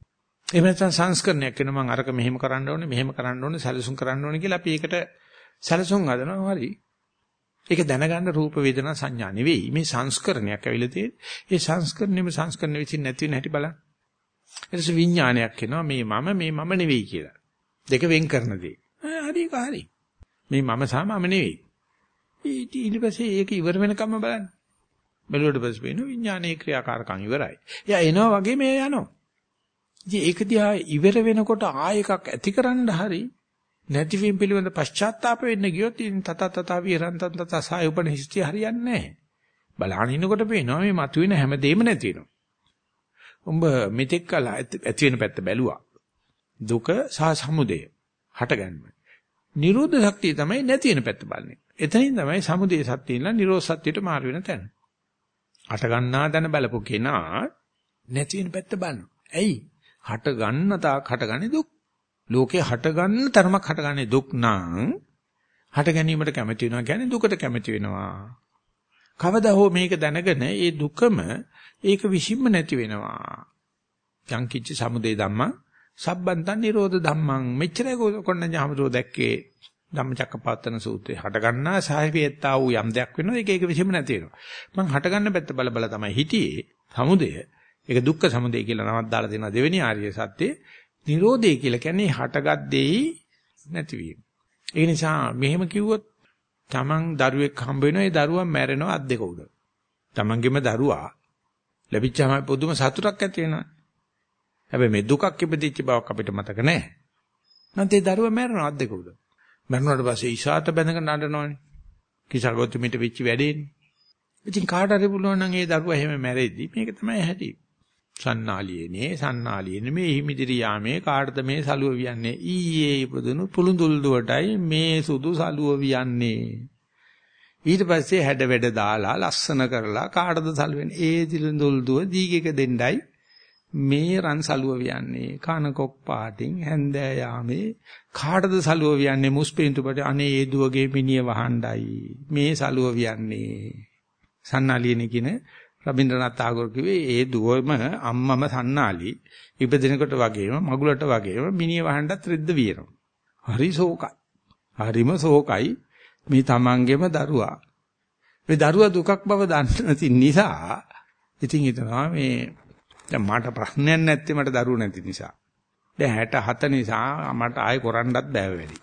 එහෙම නැත්නම් සංස්කරණයක් වෙනවා මම අරක මෙහෙම කරන්න ඕනේ මෙහෙම කරන්න ඕනේ සැලසුම් කරන්න ඕනේ කියලා අපි ඒකට සැලසුම් හදනවා හරි. ඒක දැනගන්න රූප වේදනා සංඥා නෙවෙයි මේ සංස්කරණයක් ඇවිල්ලා තියෙන්නේ. ඒ සංස්කරණය විසින් නැති වෙන හැටි බලන්න. ඊට පස්සේ විඥානයක් එනවා මේ මම නෙවෙයි කියලා. දෙක වෙන් කරන දේ. හරි ඒක හරි. මේ මම සහ මම නෙවෙයි. ඊට පස්සේ ඒක ඉවර වෙනකම්ම බලන්න. බැලුවට පස්සේ වෙන විඥානයේ ක්‍රියාකාරකම් ඉවරයි. එයා එනවා වගේ මේ යනවා. ඉතින් ඒක දිහා ඉවර වෙනකොට ආයෙකක් ඇතිකරන්න හරි නැතිවීම පිළිබඳ පශ්චාත්තාප වෙන්න ගියොත් ඉතින් තත විරන්තන් තත සායුපන හිස්ටි හරියන්නේ නැහැ. බලහන් ඉන්නකොට පේනවා මේ මතුවෙන හැමදේම නැති වෙනවා. උඹ මෙතෙක් කල ඇති වෙන පැත්ත බැලුවා. දුක සහ සමුදය හටගන්නවා. නිරෝධ ශක්තිය තමයි නැති වෙන පැත්ත බලන්නේ. එතනින් තමයි සමුදය සත්‍යය ඉඳලා නිරෝධ සත්‍යයට මාරු වෙන තැන. හට ගන්නා දන බලපු කෙනා නැති වෙන පැත්ත බලනවා. ඇයි? හට ගන්න තාක් හටගන්නේ දුක්. ලෝකේ හට ගන්න තරමක් හටගන්නේ දුක් නම් හට ගැනීමට කැමති වෙනවා කියන්නේ දුකට කැමති වෙනවා. කවදා හෝ මේක දැනගෙන ඒ දුකම ඒක විසින්ම නැති වෙනවා. යංකිච්ච සමුදය ධම්මං සබ්බන්තං නිරෝධ ධම්මං මෙච්චරයි කොණ්ණඤ්ඤාමරෝ දැක්කේ ධම්මචක්කපවත්තන සූත්‍රයේ හට ගන්නා සාහිපේත්තා වූ යම් දෙයක් වෙනවා ඒක විසින්ම නැති වෙනවා. මං හට ගන්න පැත්ත බල බල තමයි හිටියේ සමුදය. ඒක දුක්ඛ සමුදය කියලා නමක් දාලා දෙනවා දෙවෙනි ආර්ය සත්‍යයේ. නිරෝධය කියලා කියන්නේ හටගත් දෙයි නැතිවීම. ඒ නිසා මෙහෙම කිව්වොත් තමන් දරුවෙක් හම්බ වෙනවා ඒ දරුවා මැරෙනවා අත් දෙක උඩ. තමන්ගේම දරුවා ලැබිච්චාම පුදුම සතුටක් ඇති වෙනවා. හැබැයි මේ දුකක් ඉපදිච්ච බවක් අපිට මතක නැහැ. නැත්නම් ඒ දරුවා මැරෙනවා අත් දෙක උඩ. මැරුණාට පස්සේ ඉෂාත බැඳගෙන නඩනවනේ. කිසගොතුමිට වෙච්ච වැඩේනේ. ඉතින් කාට හරි පුළුවන් නම් ඒ දරුවා එහෙම මැරෙද්දි මේක තමයි ඇති. සන්නාලියනේ මේ හිමිදිරි යාමේ කාටද මේ සලුව වියන්නේ ඊයේ ඉපදුණු පුළුඳුල් දුවටයි මේ සුදු සලුව වියන්නේ ඊට පස්සේ හැඩ වැඩ දාලා ලස්සන කරලා කාටද සලුවෙන්නේ ඒ දිලඳුල් දුව දීගෙක දෙන්නයි මේ රන් සලුව වියන්නේ කන කොක් පාටින් හැන්දෑ යාමේ කාටද සලුව වියන්නේ මුස්පින්තුපට අනේ ඒ දුවගේ මිනිය වහණ්ඩයි මේ සලුව වියන්නේ සන්නාලියනේ කියන රබින්ද්‍රනාත් tagore කිව්වේ ඒ දුවම අම්මම සන්නාලි ඉපදිනකොට වගේම මගුලට වගේම මිනිහ වහන්නත් රෙද්ද වියනවා. හරි ශෝකයි. හරිම ශෝකයි මේ තමන්ගේම දරුවා. මේ දරුවා දුකක් බව දන්නේ නිසා ඉතින් හිතනවා මේ දැන් මට ප්‍රශ්නයක් නැත්තේ මට දරුවෝ නැති නිසා. දැන් 67 නිසා මට ආයෙ කරන්නත් බෑ වැඩි.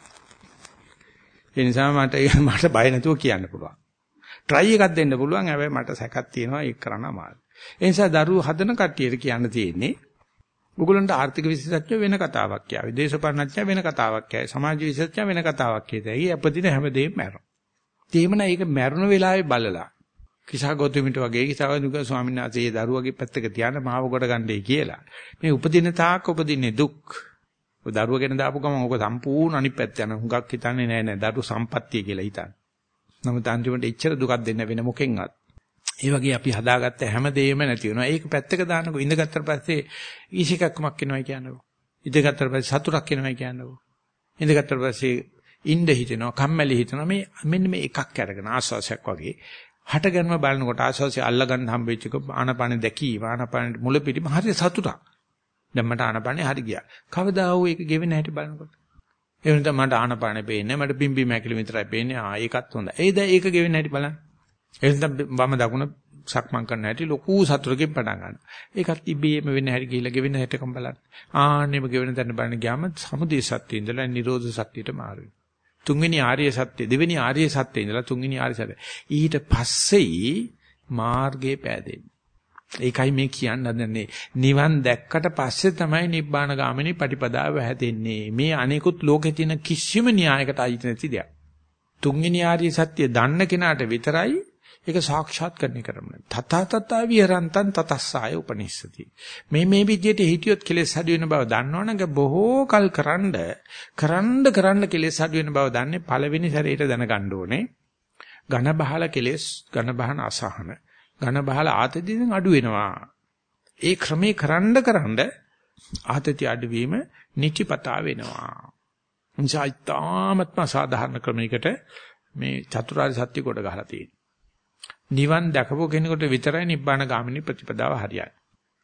ඒ නිසා මට බය නැතුව කියන්න පුළුවන්. try එකක් දෙන්න පුළුවන්. හැබැයි මට සැකක් තියෙනවා ඒක කරන්න අමාරුයි. ඒ නිසා දරුවෝ හදන කට්ටියට කියන්න තියෙන්නේ ඔයගොල්ලන්ට ආර්ථික විශේෂඥ වෙන කතාවක් කියයි. දේශපාලනඥ වෙන කතාවක් කියයි. සමාජ විශේෂඥ වෙන කතාවක් කියයි. අපදින හැමදේම මැරෙනවා. තේමන ඒක මැරුණ වෙලාවේ බලලා කිසాగෞතමිට වගේ කිසాගෞතමික ස්වාමීන් වහන්සේ දරුවගේ පැත්තක තියාන මාව කොට ගන්නයි කියලා. මේ උපදින තාක් උපදින්නේ දුක්. ඔය දරුව ගැන දාපු ගමන් ඔක සම්පූර්ණ අනිත් පැත්ත යන හුඟක් හිතන්නේ නෑ දරු සම්පත්තිය කියලා හිතන්නේ. නමුත් අන්තිමට එච්චර දුකක් දෙන්න වෙන මොකෙන්වත්. ඒ වගේ අපි හදාගත්ත හැමදේම නැති වෙනවා. ඒක පැත්තක දානකො ඉඳගත්තට පස්සේ ඊසිකක්කමක් වෙනවා කියනකො. ඉඳගත්තට පස්සේ සතුටක් වෙනවා කියනකො. ඉඳගත්තට පස්සේ ඉඳ හිතෙනවා, කම්මැලි හිතෙනවා. මේ මෙන්න මේ එකක් අරගෙන ආස්වාසයක් වගේ හටගන්ම බලනකොට ආස්වාසිය අල්ලගන්න හම්බෙච්ච එක ආනපාන දැකීම, ආනපාන මුල පිටිම හරි සතුටක්. දැන් මට ආනපානේ හරි ගියා. කවදා හෝ ඒක ගෙවෙන හැටි බලනකොට ඒ වෙනත මට ආනපානේ පේන්නේ මට පිම්බි මැකිලි විතරයි පේන්නේ. ඒකත් හොඳයි. දැන් ඒක ගෙවෙන්න හැටි බලන්න. ඒ වෙනත වම දකුණ සක්මන් කරන්න හැටි ලොකු සතුටකින් පටන් ගන්නවා. ඒකත් ඉබේම වෙන්න හැටි ගිහිල්ලා ගෙවෙන්න හැටිකම් බලන්න. ආන්නෙම ගෙවෙන තැන බලන්න ගියාම සමුදය සත්‍ය ඉඳලා නිරෝධ සත්‍යයට මාරු වෙනවා. තුන්වෙනි ආර්ය සත්‍ය, දෙවෙනි ආර්ය සත්‍ය ඉඳලා තුන්වෙනි ආර්ය සත්‍ය. ඊට පස්සේ මාර්ගේ පෑදෙන්නේ. ඒකයි මේ කියන්න හදන්නේ. නිවන් දැක්කට පස්සේ තමයි නිබ්බාන ගාමිනී පටිපදාව හැදෙන්නේ. මේ අනේකුත් ලෝකේ තියෙන කිසිම න්‍යායකට අයිති නැති දෙයක්. තුන්වෙනි ආර්ය සත්‍ය දන්න කෙනාට විතරයි ඒක සාක්ෂාත් කරන්නේ. තත විහරන්තං තතස්සාය උපනිස්සති. මේ විදියට හිටියොත් කෙලෙස් අඩු වෙන බව දන්නවනම් බොහෝ කල් කරන්න කෙලෙස් අඩු වෙන බව දන්නේ පළවෙනි සැරේට දැනගන්න ඕනේ. ඝන බහල කෙලෙස්, ඝන බහන අසහන, ඝන බහල ආතතියෙන් අඩු වෙනවා. ඒ ක්‍රමේ කරන්න ආතති අඩුවීම නිතිපතා වෙනවා. ඉතාමත්ම සාධාරණ ක්‍රමයකට මේ චතුරාර්ය සත්‍ය කොට ගහලා තියෙනවා. නිවන් දැකපු කෙනෙකුට විතරයි නිබ්බාන ගාමිනී ප්‍රතිපදාව හරියන්නේ.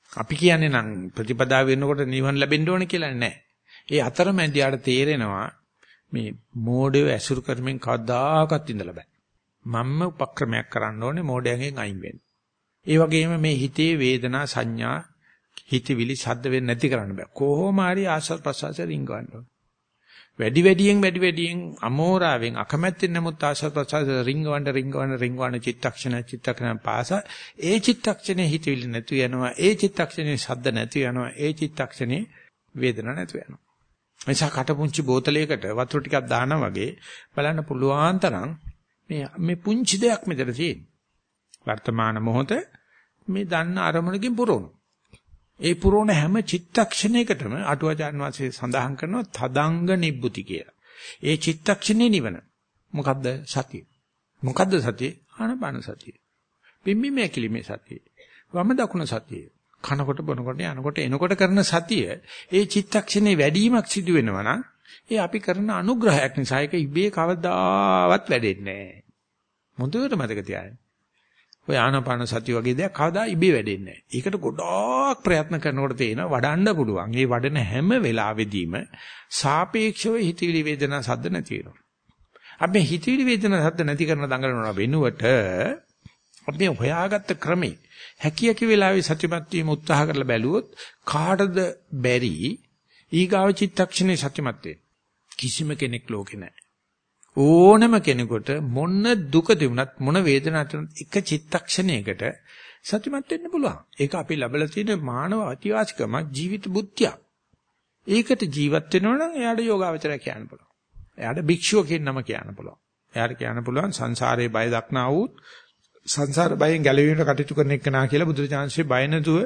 අපි කියන්නේ නම් ප්‍රතිපදාව වෙනකොට නිවන් ලැබෙන්න ඕනේ කියලා නෑ. ඒ අතරමැදියාට තේරෙනවා මේ මෝඩයෝ ඇසුරු කරමින් කවදාකවත් ඉඳලා බෑ. මම්ම උපක්‍රමයක් කරන්න ඕනේ මෝඩයන්ගෙන් අයින් වෙන්න. ඒ වගේම මේ හිතේ වේදනා සංඥා හිතවිලි ශබ්ද වෙන්නේ නැති කරන්න බෑ. කොහොම හරි ආස්වාද ප්‍රසආස රින්ගවන්න ඕනේ. වැඩි වැඩියෙන් අමෝරාවෙන් අකමැත්තෙන් නමුත් ආස්වාද ප්‍රසආස රින්ගවන්න චිත්තක්ෂණ පාස ඒ චිත්තක්ෂණේ හිතවිලි නැතු යනවා. ඒ චිත්තක්ෂණේ ශබ්ද නැතු යනවා. ඒ චිත්තක්ෂණේ වේදනා නැතු යනවා. එනිසා කටපුංචි බෝතලයකට වතුර ටිකක් දානවා වගේ බලන්න පුළුවන් තරම් මේ පුංචි දෙයක් මෙතන තියෙන. වර්තමාන මොහොත මේ දන්න අරමුණකින් පුරවන. ඒ පුරවන හැම චිත්තක්ෂණයකටම අටුවාචාන් වාසේ සඳහන් කරනවා තදංග නිබ්බුති කියලා. ඒ චිත්තක්ෂණේ නිවන. මොකද්ද සතිය? මොකද්ද සතිය? ආනපාන සතිය. පිම්බීමේ කිලිමේ සතිය. වම දකුණ සතිය. කනකොට බොනකොට යනකොට එනකොට කරන සතිය ඒ චිත්තක්ෂණේ වැඩිවීමක් සිදු වෙනවා නම් ඒ අපි කරන අනුග්‍රහයක් නිසා ඒක ඉබේ කවදාවත් වැඩෙන්නේ නැහැ. මොඳුරට මතක තියාගන්න. ඔය ආනාපාන සතිය වගේ දෙයක් කවදා ඉබේ වැඩෙන්නේ නැහැ. ඒකට ගොඩාක් ප්‍රයත්න කරනකොට තේන වඩන්න පුළුවන්. මේ වඩන හැම වෙලාවෙදීම සාපේක්ෂව හිතවිලි වේදනා සද්ද නැති වෙනවා. අපි හිතවිලි වේදනා සද්ද නැති කරන දඟලනවා වෙනුවට අපි හොයාගත්ත ක්‍රමේ හැකියක වෙලාවේ සත්‍යමත් වීම උත්සාහ කරලා බැලුවොත් කාටද බැරි ඊගාව චිත්තක්ෂණේ සත්‍යමත් වෙන්න. කිසිම කෙනෙක් ලෝකේ නැහැ. ඕනම කෙනෙකුට මොන දුක තිබුණත් මොන වේදනාවක් තිබුණත් එක චිත්තක්ෂණයකට සත්‍යමත් වෙන්න පුළුවන්. ඒක අපි ලැබලා තියෙන මානව අතිවාසිකම ජීවිත බුද්ධිය. ඒකට ජීවත් වෙනවා නම් එයාට යෝගාවචරය කියන්න පුළුවන්. එයාට භික්ෂුව කියන නම කියන්න පුළුවන්. එයාට කියන්න පුළුවන් සංසාරයේ බය දක්නා වූ සංසාර බයෙන් ගැලවීමට කටයුතු කරන එක නා කියලා බුදුරජාණන්සේ බය නැතුව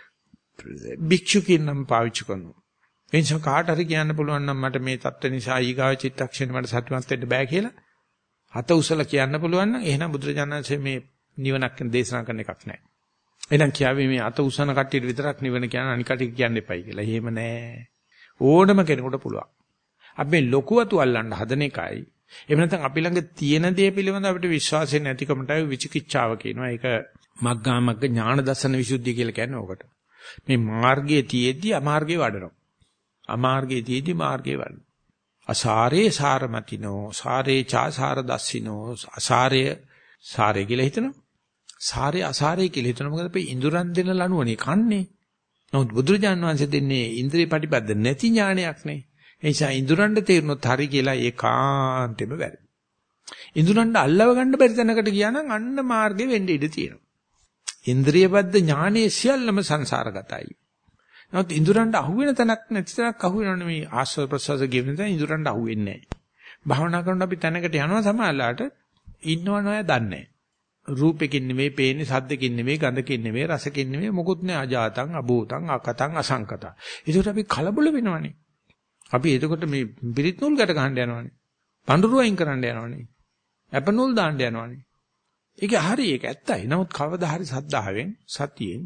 භික්ෂු කියන නම පාවිච්චි කරනවා. එනිසා කාට හරි කියන්න පුළුවන් නම් මට මේ தත්ත්ව නිසා ඊගාව චිත්තක්ෂණය මට සතුටුමත් වෙන්න බෑ කියලා හත උසලා කියන්න පුළුවන් නම් එහෙනම් බුදුරජාණන්සේ මේ නිවනක් දේශනා කරන එකක් නෑ. එහෙනම් කියාවේ මේ අත උසන කට්ටියට විතරක් නිවන කියන අනික කටට කියන්න එපයි කියලා. එහෙම නෑ. ඕනම කෙනෙකුට පුළුවන්. අපි මේ ලොකුවතු අල්ලන්න හදන එකයි. එහෙම නැත්නම් අපි ළඟ තියෙන දේ පිළිබඳව අපිට විශ්වාසය නැතිකමටයි විචිකිච්ඡාව කියනවා. ඒක මග්ගා මග්ග ඥාන දර්ශන විසුද්ධිය කියලා කියන්නේ ඕකට. මේ මාර්ගයේ තියේදී අමාර්ගයේ වඩනවා. අමාර්ගයේ තියේදී මාර්ගයේ වඩනවා. අසාරේ සාරමතිනෝ සාරේ චාසාර දස්සිනෝ අසාරේ සාරේ කියලා හිතනවා. සාරේ අසාරේ කියලා හිතනවා. මොකද අපි ඉඳුරන් දෙන ලණුවනේ කන්නේ. නමුත් බුදුරජාණන් වහන්සේ දෙන්නේ ඉන්ද්‍රිය ප්‍රතිපද නැති ඥානයක් නේ. ඒ නිසා ඉඳුරන්ට තේරුනොත් හරි කියලා ඒකාන්තෙම වැරදි. ඉඳුරන්ට අල්ලව ගන්න බැරි තැනකට ගියා නම් අන්න මාර්ගෙ වෙන්න ඉඩ තියෙනවා. ඉන්ද්‍රියබද්ධ ඥානයේ සියල්ලම සංසාරගතයි. නමුත් ඉඳුරන්ට අහුවෙන තැනක් නැති තැනක් අහුවෙනවනේ මේ ආස්වාද ප්‍රසවාස ගෙවෙන තැන ඉඳුරන්ට අහුවෙන්නේ නැහැ. භාවනා කරනකොට අපි තැනකට යනවා සමහරලාට ඉන්නවන අය දන්නේ නැහැ. රූපෙකින් නෙමෙයි පේන්නේ, සද්දකින් නෙමෙයි, ගඳකින් නෙමෙයි, රසකින් නෙමෙයි, මොකුත් නෑ අජාතං, අභූතං, අකතං, අසංකතං. ඒකට අපි කලබල වෙනවනේ. අපි එතකොට මේ පිරිත් නූල් ගැට ගන්න යනවනේ. පඳුරු අයින් කරන්න යනවනේ. අප නූල් දාන්න යනවනේ. ඒක හරි ඒක ඇත්තයි. නමුත් කවදා හරි සද්ධාවෙන්, සතියෙන්,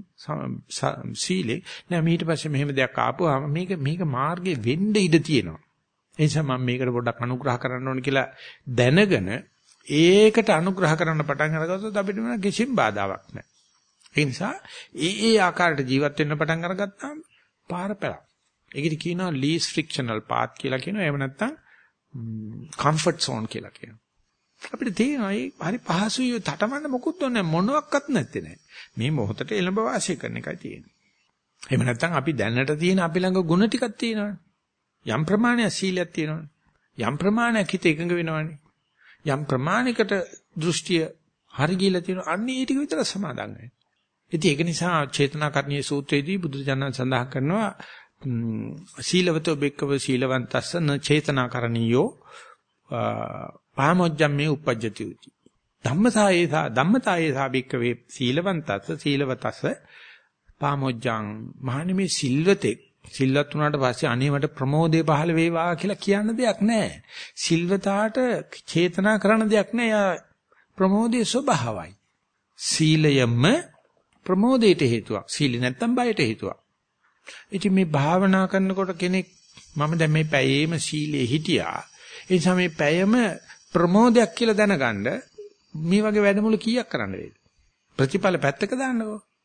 සීලේ නෑ ඊට පස්සේ මෙහෙම දෙයක් ආපුවාම මේක මාර්ගේ වෙන්න ඉඩ තියෙනවා. ඒ නිසා මම මේකට පොඩ්ඩක් අනුග්‍රහ කරන්න ඕන කියලා දැනගෙන ඒකට අනුග්‍රහ කරන්න පටන් අරගත්තොත් අපිට වෙන කිසිම බාධාවක් නැහැ. ඒ නිසා ඒ ආකාරයට ජීවත් වෙන්න පටන් අරගත්තාම පාර පැලක්. ඒකට කියනවා least frictional path කියලා කියනවා. එහෙම නැත්නම් comfort zone කියලා කියනවා. අපිට තේරෙනවා මේ හරි පහසුයි තටමන්න මොකුත් නැහැ මොනවත් නැත්තේ නෑ. මේ මොහොතට එළඹ වාසය කරන එකයි තියෙන්නේ. එහෙම නැත්නම් අපි දැනට තියෙන අපි ළඟ ගුණ ටිකක් තියෙනවනේ. යම් ප්‍රමාණයක් සීලයක් තියෙනවනේ. යම් ප්‍රමාණයක් හිත එකඟ වෙනවනේ. යම් ප්‍රමාණයකට දෘෂ්ටිය හරි ගිලා තියෙනවා. අන්න ඒ ටික විතර සමාදන් වෙන්න. ඉතින් ඒක නිසා චේතනාකරණීය සූත්‍රයේදී බුදුරජාණන් සඳහන් කරනවා සීලවතෝ බෙක්කව සීලවන්තස්ස න චේතනාකරණීයෝ පාමොජ්ජම් මේ උපජ්ජති උති. ධම්මතායේ සාබික්කවේ සීලවන්තස්ස සීලවතස්ස පාමොජ්ජං මහණෙනි මේ සිල්වතෙක් සිල්වත් වුණාට පස්සේ අනේ මට ප්‍රමෝදේ පහළ වේවා කියලා කියන්න දෙයක් නැහැ. සිල්වතාට චේතනා කරන දෙයක් නැහැ. යා ප්‍රමෝදේ ස්වභාවයි. සීලයම ප්‍රමෝදයට හේතුවක්. සීල නැත්තම් බයට හේතුවක්. ඉතින් මේ භාවනා කරනකොට කෙනෙක් මම දැන් මේ පැයේම සීලේ හිටියා. ඒ නිසා මේ පැයම ප්‍රමෝදයක් කියලා දැනගන්න මේ වගේ වැඩමුළු කීයක් කරන්න වේද? ප්‍රතිඵල පැත්තක දාන්නකෝ.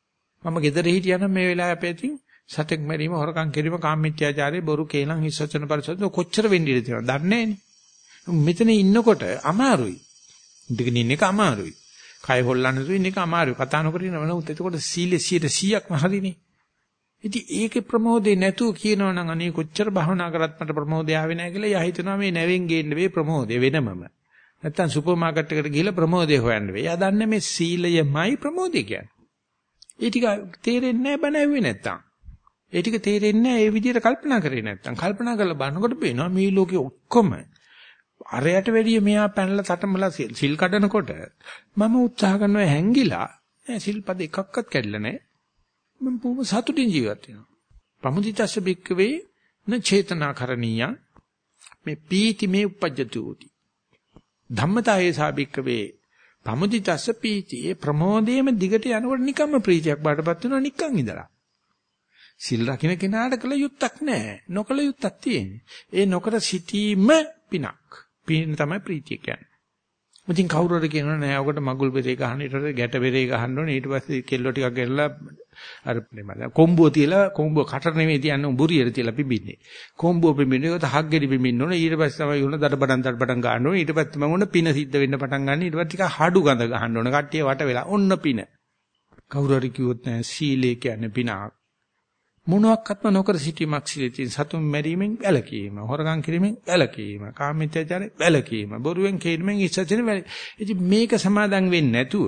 මම ගෙදර හිටියනම් මේ වෙලාවේ අපේ තින් සතෙක් මරීම, හොරකම් කිරීම, කාමමිත්‍යාචාරය, බොරු, කේලම්, හිස්සචන පරිසද කොච්චර වෙන්න ඉඩ තියෙනවද? දන්නේ නැහැනේ. මෙතන ඉන්නකොට අමාරුයි. ඉඳගෙන ඉන්න එක අමාරුයි. කය හොල්ලන්න තු ඉන්න එක අමාරුයි. කතා නොකර ඉන්නවනම් එතකොට සීලේ 100%ක්ම හරිනේ. ඉතින් ඒකේ ප්‍රමෝදේ නැතුව කියනවනම් අනේ කොච්චර භවනා කරත් මට ප්‍රමෝදය ආවේ නැහැ කියලා. යා හිතනවා මේ නැවෙන් ගේන්න වෙයි ප්‍රමෝදය වෙනමම. නැත්තම් සුපර් මාකට් එකට ගිහලා ප්‍රමෝදය හොයන්න වෙයි. යා දන්නේ මේ සීලයමයි ප්‍රමෝදය කියන්නේ. ඒ ටික තේරෙන්නේ නැහැ බණ ඇහුවේ නැත්තම්. ඒ ටික තේරෙන්නේ නැහැ ඒ විදිහට කල්පනා කරේ නැත්තම්. කල්පනා කරලා බලනකොට පේනවා මේ ලෝකේ ඔක්කොම අරයට වැඩිය මෙයා පැනලා තටමලා සිල් කඩනකොට මම උත්සාහ කරනවා හැංගිලා නෑ සිල්පද එකක්වත් කැඩලා නෑ. මම බොහොම සතුටින් ජීවත් වෙනවා. පමුදිතස්ස බික්කවේ න චේතනාකරණීය මේ පීති මේ උපජ්ජති උති. ධම්මතායේ සාබික්කවේ පමුදිතස්ස පීති ඒ ප්‍රමෝදයේම දිගට යනකොට නිකම්ම ප්‍රීතියක් බාටපත් වෙනවා නිකන් ඉඳලා. සිල් රකින්න කෙනාට කල යුත්තක් නෑ. නොකල යුත්තක් තියෙන්නේ. ඒ නොකර සිටීම පිනක්. පින තමයි ප්‍රීතිය කියන්නේ. මුදින් කවුරු හරි කියනවා නෑ ඔකට මගුල් බෙරේ ගහන්න ඊට පස්සේ ගැට බෙරේ ගහන්න ඕනේ ඊට පස්සේ කෙල්ලෝ ටිකක් ගෙනලා අර කොම්බුව තියලා කොම්බුව කට නෙමෙයි තියන්නේ උඹුරියට තියලා පිබින්නේ කොම්බුව පිබින්නේ ඒකට හක් ගෙඩි පිබින්න ඕනේ ඊට පස්සේ තමයි උන දඩබඩන් ගන්න ඕනේ ඊට පස්සේ මම උන පින සිද්ධ වෙන්න පටන් ගන්න ඊට පස්සේ ටිකක් හඩු ගඳ ගහන්න ඕනේ කට්ටිය වට වෙලා ඔන්න පින කවුරු හරි කිව්වොත් නෑ සීලය කියන්නේ පිනක් මොනවාක්වත්ම නොකර සිටීමක් සිටින් සතුන් මැරීමෙන් වැළකීම හොරකම් කිරීමෙන් වැළකීම කාමීත්‍යචාරයෙන් වැළකීම බොරුවෙන් කේඩීමෙන් ඉස්සචන ඉතින් මේක සමාදන් වෙන්නේ නැතුව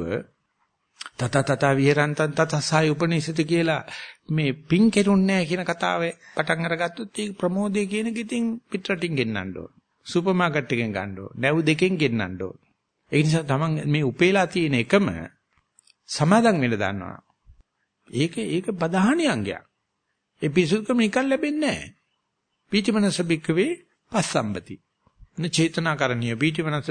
තත විහෙරන්තං තතසාය උපනිෂති කියලා මේ පින් කෙරුන්නේ නැහැ කියන කතාවේ පටන් අරගත්තොත් ඒ ප්‍රමෝදය කියන එක ඉතින් පිටරටින් ගෙන්නන්න ඕන සුපර් මාකට් එකෙන් ගන්න ඕන නැව් දෙකෙන් ගෙන්නන්න ඕන ඒ නිසා තමන් මේ උපේලා තියෙන එකම සමාදන් වෙන්න දන්නවා ඒක ප්‍රධානී අංගයක් ඒ පිසුකම නිකන් ලැබෙන්නේ නැහැ. පීතිමනස බික්කවේ පස්සම්බති. න චේතනාකරණීය පීතිමනස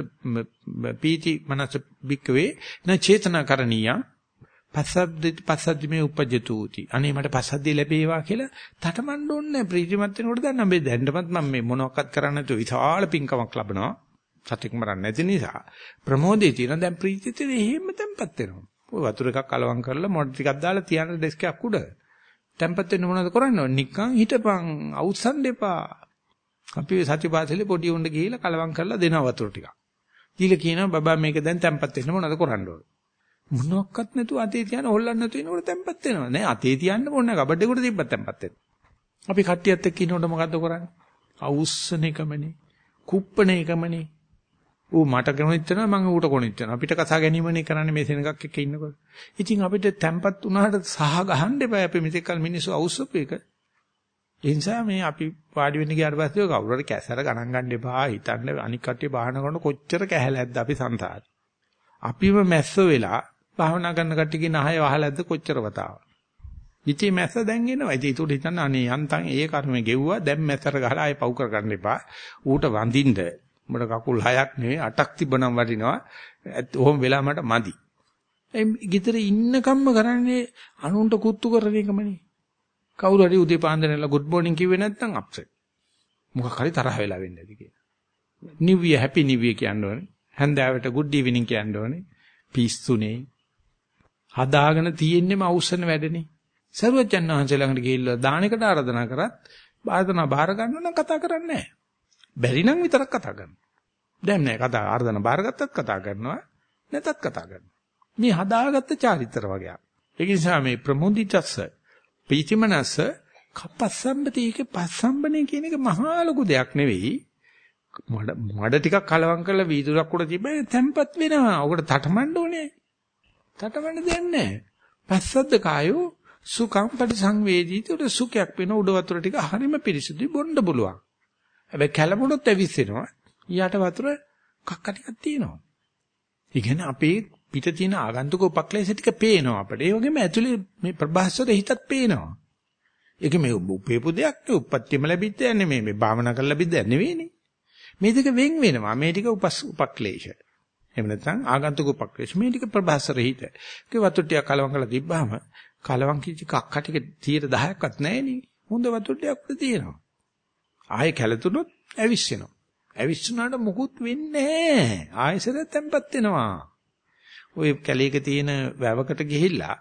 බික්කවේ න චේතනාකරණීය පස්සද්දි මේ උපජ්ජතුති. අනේ මට පස්සද්දි ලැබේවා කියලා තටමඬ ඕනේ ප්‍රීතිමත් වෙනකොට දැන් අපි දැන්නමත් මම මේ මොනවක්වත් කරන්නේ නැතුව විශාල පින්කමක් ලබනවා. සත්‍යක් මරන්නේ නැති නිසා ප්‍රමෝදේ තියෙන දැන් ප්‍රීතිත එහෙම තැම්පත් වෙනවා. ඔය වතුර එකක් කලවම් කරලා මොඩ ටිකක් දාලා තියන ඩෙස්ක් එකක් උඩ තැම්පත් වෙන්න මොනවද කරන්නේ? නිකන් හිටපන් අවුස්සන් දෙපා. අපි සතිපාසලේ පොඩි උණ්ඩ ගිහිල්ලා කලවම් කරලා දෙනවා වතුර ටිකක්. දීලා කියනවා බබා මේක දැන් තැම්පත් වෙන්න මොනවද කරන්න ඕන? මොනවත් නැතුව අතේ තියන හොල්ලන්න නැතුව ඉනකොට තැම්පත් වෙනවා. නෑ අතේ තියන්න ඕනේ නැහැ. කබඩ් එකට තිබ්බත් තැම්පත් වෙනවා. අපි කට්ටියත් එක්ක ඉන්නකොට මොකද්ද කරන්නේ? අවුස්සන එකමනේ. කුප්පන එකමනේ. ඌ මට කොනෙත් වෙනවා මම ඌට කොනෙත් වෙනවා. අපිට කතා ගැනීමනේ කරන්නේ මේ සෙනගක් එක්ක ඉන්නකොට. ඉතින් අපිට තැම්පත් වුණාට සහ ගහන්න එපා. අපි මෙතෙක්කල් මිනිස්සු අවුස්සපු එක. ඒ නිසා මේ අපි වාඩි වෙන්න ගියාට පස්සේ කවුරු හරි කැසර ගණන් ගන්න එපා. හිතන්න අනික් කට්ටිය බාහන කරන කොච්චර කැහැලැද්ද අපි සංසාරේ. අපිම මැස්ස වෙලා භාවනා කරන කට්ටියගේ නහය වහලද්ද කොච්චර වතාවක්. ඉතින් මැස්ස දැන් එනවා. ඉතින් ඒකට හිතන්න අනේ යන්තම් ඒ කර්මෙ ගෙව්වා දැන් මැස්සට ගහලා ආයෙ පව් කර ගන්න එපා. ඌට වඳින්න උඹට කකුල් 6ක් නෙවෙයි 8ක් තිබ්බනම් වටිනවා. ඔහොම වෙලා මට මදි. ඒ ගිතර ඉන්නකම්ම කරන්නේ අනුන්ට කුත්තු කරන එකමනේ. කවුරු හරි උදේ පාන්දරේලා good morning කිව්වේ නැත්නම් අප්සෙට්. මොකක් හරි තරහ වෙලා වෙන්නේ නැති කියලා. new year happy new year කියන්න ඕනේ. හැන්දෑවට good evening කියන්න ඕනේ. පිස්සුනේ. හදාගෙන තියෙන්නේම අවුස්සන වැඩනේ. සරුවචන් වහන්සේ ළඟට ගිහිල්ලා දානකට ආරාධනා කරත් ආරාධනා බාර ගන්න නම් කතා කරන්නේ නැහැ. බැරි නම් විතරක් කතා කරනවා. දැන් නෑ කතා ආර්ධන බාරගත්තත් කතා කරනවා නැතත් කතා කරනවා. මේ හදාගත්ත චාරිත්‍ර වගේක්. ඒ නිසා මේ ප්‍රමුදිතස්ස පීතිමනස කප්පසම්බතික පස්සම්බනේ කියන එක මහා ලොකු දෙයක් නෙවෙයි. මඩ ටිකක් කලවම් කරලා වීදුරක් උඩ තිබ්බේ තැම්පත් වෙනවා. ඔකට තටමඬ ඕනේ. තටමඬ දෙන්නේ නැහැ. පස්සද්ද කායෝ සුඛං පරිසංවේදීති උඩ සුඛයක් වෙන උඩ වතුර ටික හරිම පිරිසුදුයි බොන්න පුළුවන්. හැබැයි කැළඹුණොත් ඇවිස්සෙනවා. ඊට වතුර කක්ක ටිකක් තියෙනවා. ඒ කියන්නේ අපේ පිට තියෙන ආගන්තුක උපක්ලේශ ටික පේනවා අපිට. ඒ වගේම ඇතුලේ මේ ප්‍රභාස්වර හිතත් පේනවා. ඒක මේ උපේපු දෙයක් නෙවෙයි. උපත්තියම ලැබිද්ද යන්නේ මේ භාවනා කරලා ලැබිද්ද නෙවෙයිනේ. මේ දෙක වෙන් වෙනවා. මේ ටික උපක්ලේශ. එහෙම නැත්නම් ආගන්තුක උපක්ලේශ. මේ ටික ප්‍රභාස්වර හිත. ඒක වතුර ටිකක් කලවම් කරලා තිබ්බාම කලවම් කිච්ච කක්ක ටික 10%ක්වත් නැහැ නේ. හොඳ වතුර ටිකක් උඩ තියෙනවා. ආයෙ කැළතුනොත් ඇවිස්සෙනවා. ඇවිස්සුනාට මොකුත් වෙන්නේ නැහැ. ආයෙසර තැම්පත් වෙනවා. ඔය කැලේක තියෙන වැවකට ගිහිල්ලා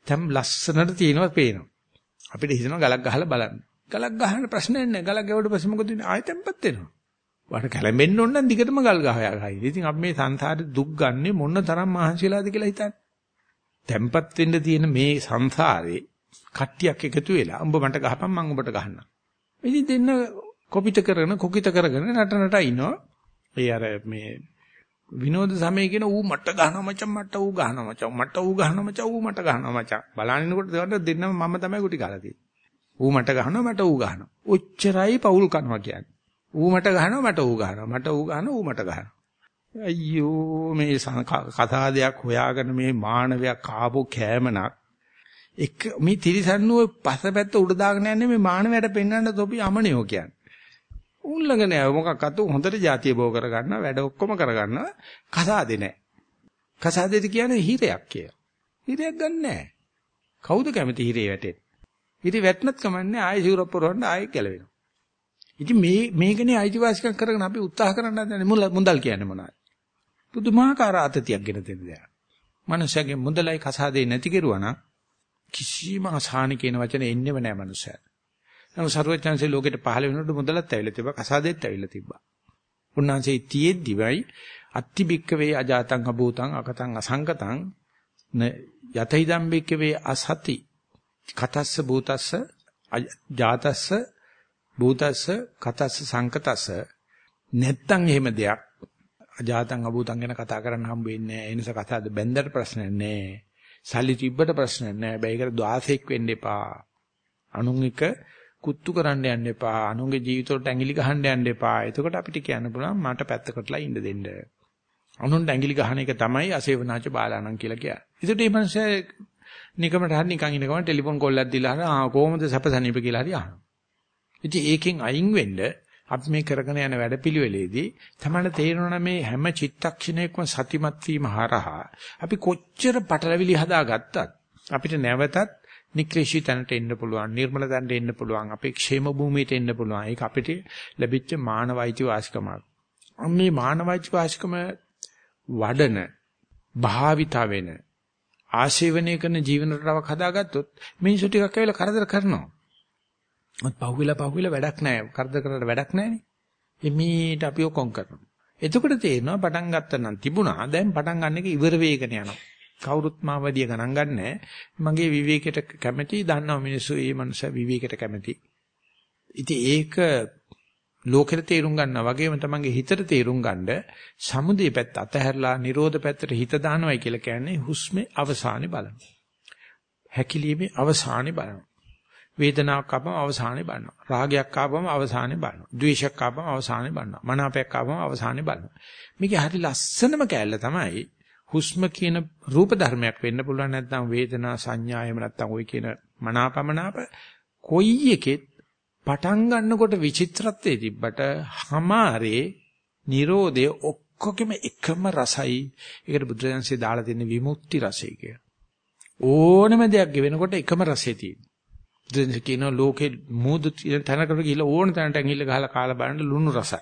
තම් ලස්සනට තියෙනවා පේනවා. අපිට හිතෙනවා ගලක් ගහලා බලන්න. ගලක් ගහන්න ප්‍රශ්නයක් නැහැ. ගලක් ගැවුවට පස්සේ මොකද වෙන්නේ? ආයෙ තැම්පත් වෙනවා. වට කැළඹෙන්න ඕන නම් දිගටම ගල් ගහයයි. ඉතින් අපි මේ සංසාරේ දුක් ගන්නෙ මොන තරම් මහන්සිලාද කියලා හිතන්න. තැම්පත් වෙන්න තියෙන මේ සංසාරේ කට්ටියක් එකතු වෙලා උඹ මට ගහපන් මං උඹට ගහන්නම්. ඉතින් දෙන්න කොපිට කරගෙන කොකිත කරගෙන නට ඉනවා. ඒ අර මේ විනෝද සමය කියන ඌ මට ගහනවා මචං මට ඌ ගහනවා මචං මට ඌ ගහනවා මචං ඌ මට ගහනවා මචං බලන්නකොට දෙන්නම මම තමයි කුටි කාලා තියෙන්නේ. ඌ මට ගහනවා මට ඌ ගහනවා. ඔච්චරයි පවුල් කනවා කියන්නේ. ඌ මට ගහනවා මට ඌ ගහනවා මට ඌ ගහනවා ඌ මට ගහනවා. අයියෝ මේ කතාදයක් හොයාගෙන මේ මානවයක් ආපු කෑමනක් එක මේ තිරිසන්නුව පසපැත්ත උඩ දාගෙන යන්නේ මේ මානවයට පෙන්වන්න තොපි අමනියෝ කියන්නේ. උල්ලඟ නෑ මොකක්වත් හොඳට જાතිය බෝ කරගන්නවා වැඩ ඔක්කොම කරගන්නවා කසාදේ නෑ. කසාදේට කියන්නේ හිරයක් කියලා. හිරයක් ගන්න නෑ. කවුද කැමති හිරේ වැටෙන්න? හිරේ වැටුණත් කමන්නේ ආයෙ සිවුරක් පොරවන්න ආයෙ ගැලවෙනවා. ඉතින් මේකනේ අයිතිවාසිකම් කරගෙන අපි උත්සාහ කරන්න හදන්නේ මුදල් කියන්නේ මොනවද? පුදුමාකාර ආතතියක් ගෙන දෙන්න දෙයක්. මනුෂ්‍යගේ මුදලයි කසාදේ නැති කෙරුවා නම් කිසිම අසහන කියන වචනේ එන්නේම නැහැ මනුෂ්‍යයා. නමුත් සර්වඥාන්සේ ලෝකෙට පහළ වෙනකොට මුදලත් ඇවිල්ලා තිබ්බා කසාදෙත් ඇවිල්ලා තිබ්බා. උන්වහන්සේ තියෙද්දිවයි අත්තිබික්ක වේ අජාතං අභූතං අකතං අසංකතං යතයිදම් බික්ක වේ අසති කතස්ස භූතස්ස ජාතස්ස භූතස්ස කතස්ස සංකතස්ස නැත්තම් එහෙම දෙයක් අජාතං අභූතං ගැන කතා කරන්න හම්බ වෙන්නේ නැහැ. ඒ නිසා කතාවද බැන්දට ප්‍රශ්නයක් නැහැ. සල්ලි තිබ්බට ප්‍රශ්නයක් නැහැ. හැබැයි ඒකට 16ක් වෙන්න එපා. අනුන් එක කුත්තු කරන්න යන්න එපා. අනුන්ගේ ජීවිතවලට ඇඟිලි ගහන්න යන්න එපා. එතකොට අපිට කියන්න පුළුවන් මට පැත්තකටලා ඉන්න දෙන්න. අනුන්ට ඇඟිලි ගහන එක තමයි අසේවනාච බාලාණන් කියලා කියන්නේ. ඒකට මේ මනුස්සයා නිකමට හරි නිකන් ඉනකම ටෙලිෆෝන් කෝල් එකක් දීලා හරි කොහොමද සැපසනීප කියලා හරි අහනවා. ඉතින් ඒකෙන් අයින් වෙන්න අපි මේ කරගෙන යන වැඩපිළිවෙලේදී තමයි තේරෙනවා මේ හැම චිත්තක්ෂණයකම සතිමත් වීම හරහා අපි කොච්චර පටලවිලි හදාගත්තත් අපිට නැවතත් නික්‍රේෂී තැනට එන්න පුළුවන්, නිර්මල තැනට එන්න පුළුවන්, අපේ ക്ഷേම භූමියට එන්න පුළුවන්. ඒක අපිට ලැබිච්ච මානවයිති වාසිකමක්. මේ මානවයිති වාසිකම වඩන භාවිතා වෙන ආශේවනය කරන ජීවන රටාවක් හදාගත්තොත් මිනිස්සු ටිකක් ඇවිල්ලා කරදර කරනවා. මත් පහුවිලා වැඩක් නැහැ. කරදර කරලා වැඩක් නැහැනේ. එමීට අපි ඔක්කොම් කරනවා. එතකොට තේරෙනවා පටන් ගත්ත නම් තිබුණා. දැන් පටන් ගන්න එක ඉවර වෙගෙන යනවා. කවුරුත් මාවදිය ගණන් ගන්නෑ. මගේ විවේකයට කැමැති දන්නවා මිනිස්සු මේ මනුස්ස විවේකයට කැමැති. ඉතින් ඒක ලෝකෙට තේරුම් ගන්නවා වගේම තමන්ගේ හිතට තේරුම් ගන්න සමුදේ පැත්ත අතහැරලා නිරෝධ පැත්තට හිත දානවයි කියලා කියන්නේ හුස්මේ අවසානේ බලන. හැකිලීමේ අවසානේ බලන. වේදනාවක් ආපම අවසානේ බලනවා. රාගයක් ආපම අවසානේ බලනවා. ද්වේෂයක් ආපම අවසානේ බලනවා. මනාපයක් ආපම අවසානේ බලනවා. මේකේ හරි ලස්සනම කැලල තමයි හුස්ම කියන රූප ධර්මයක් වෙන්න පුළුවන් නැත්නම් වේදනා සංඥා එහෙම නැත්නම් ওই කියන මනාපමනාප කොයි එකෙත් පටන් ගන්නකොට විචිත්‍රත්වයේ තිබ්බට හමාරේ Nirodhe ඔක්කොගෙම එකම රසයි. ඒකට බුදුරජාන්සේ දාලා තියෙන විමුක්ති රසය කිය. ඕනම දෙයක් ගෙවෙනකොට එකම රසය තියෙනවා. දැන් කියන ලෝකේ මූදු තැනකට ගිහිල්ලා ඕන තැනට ඇඟිල්ල ගහලා කාලා බලන්න ලුණු රසයි.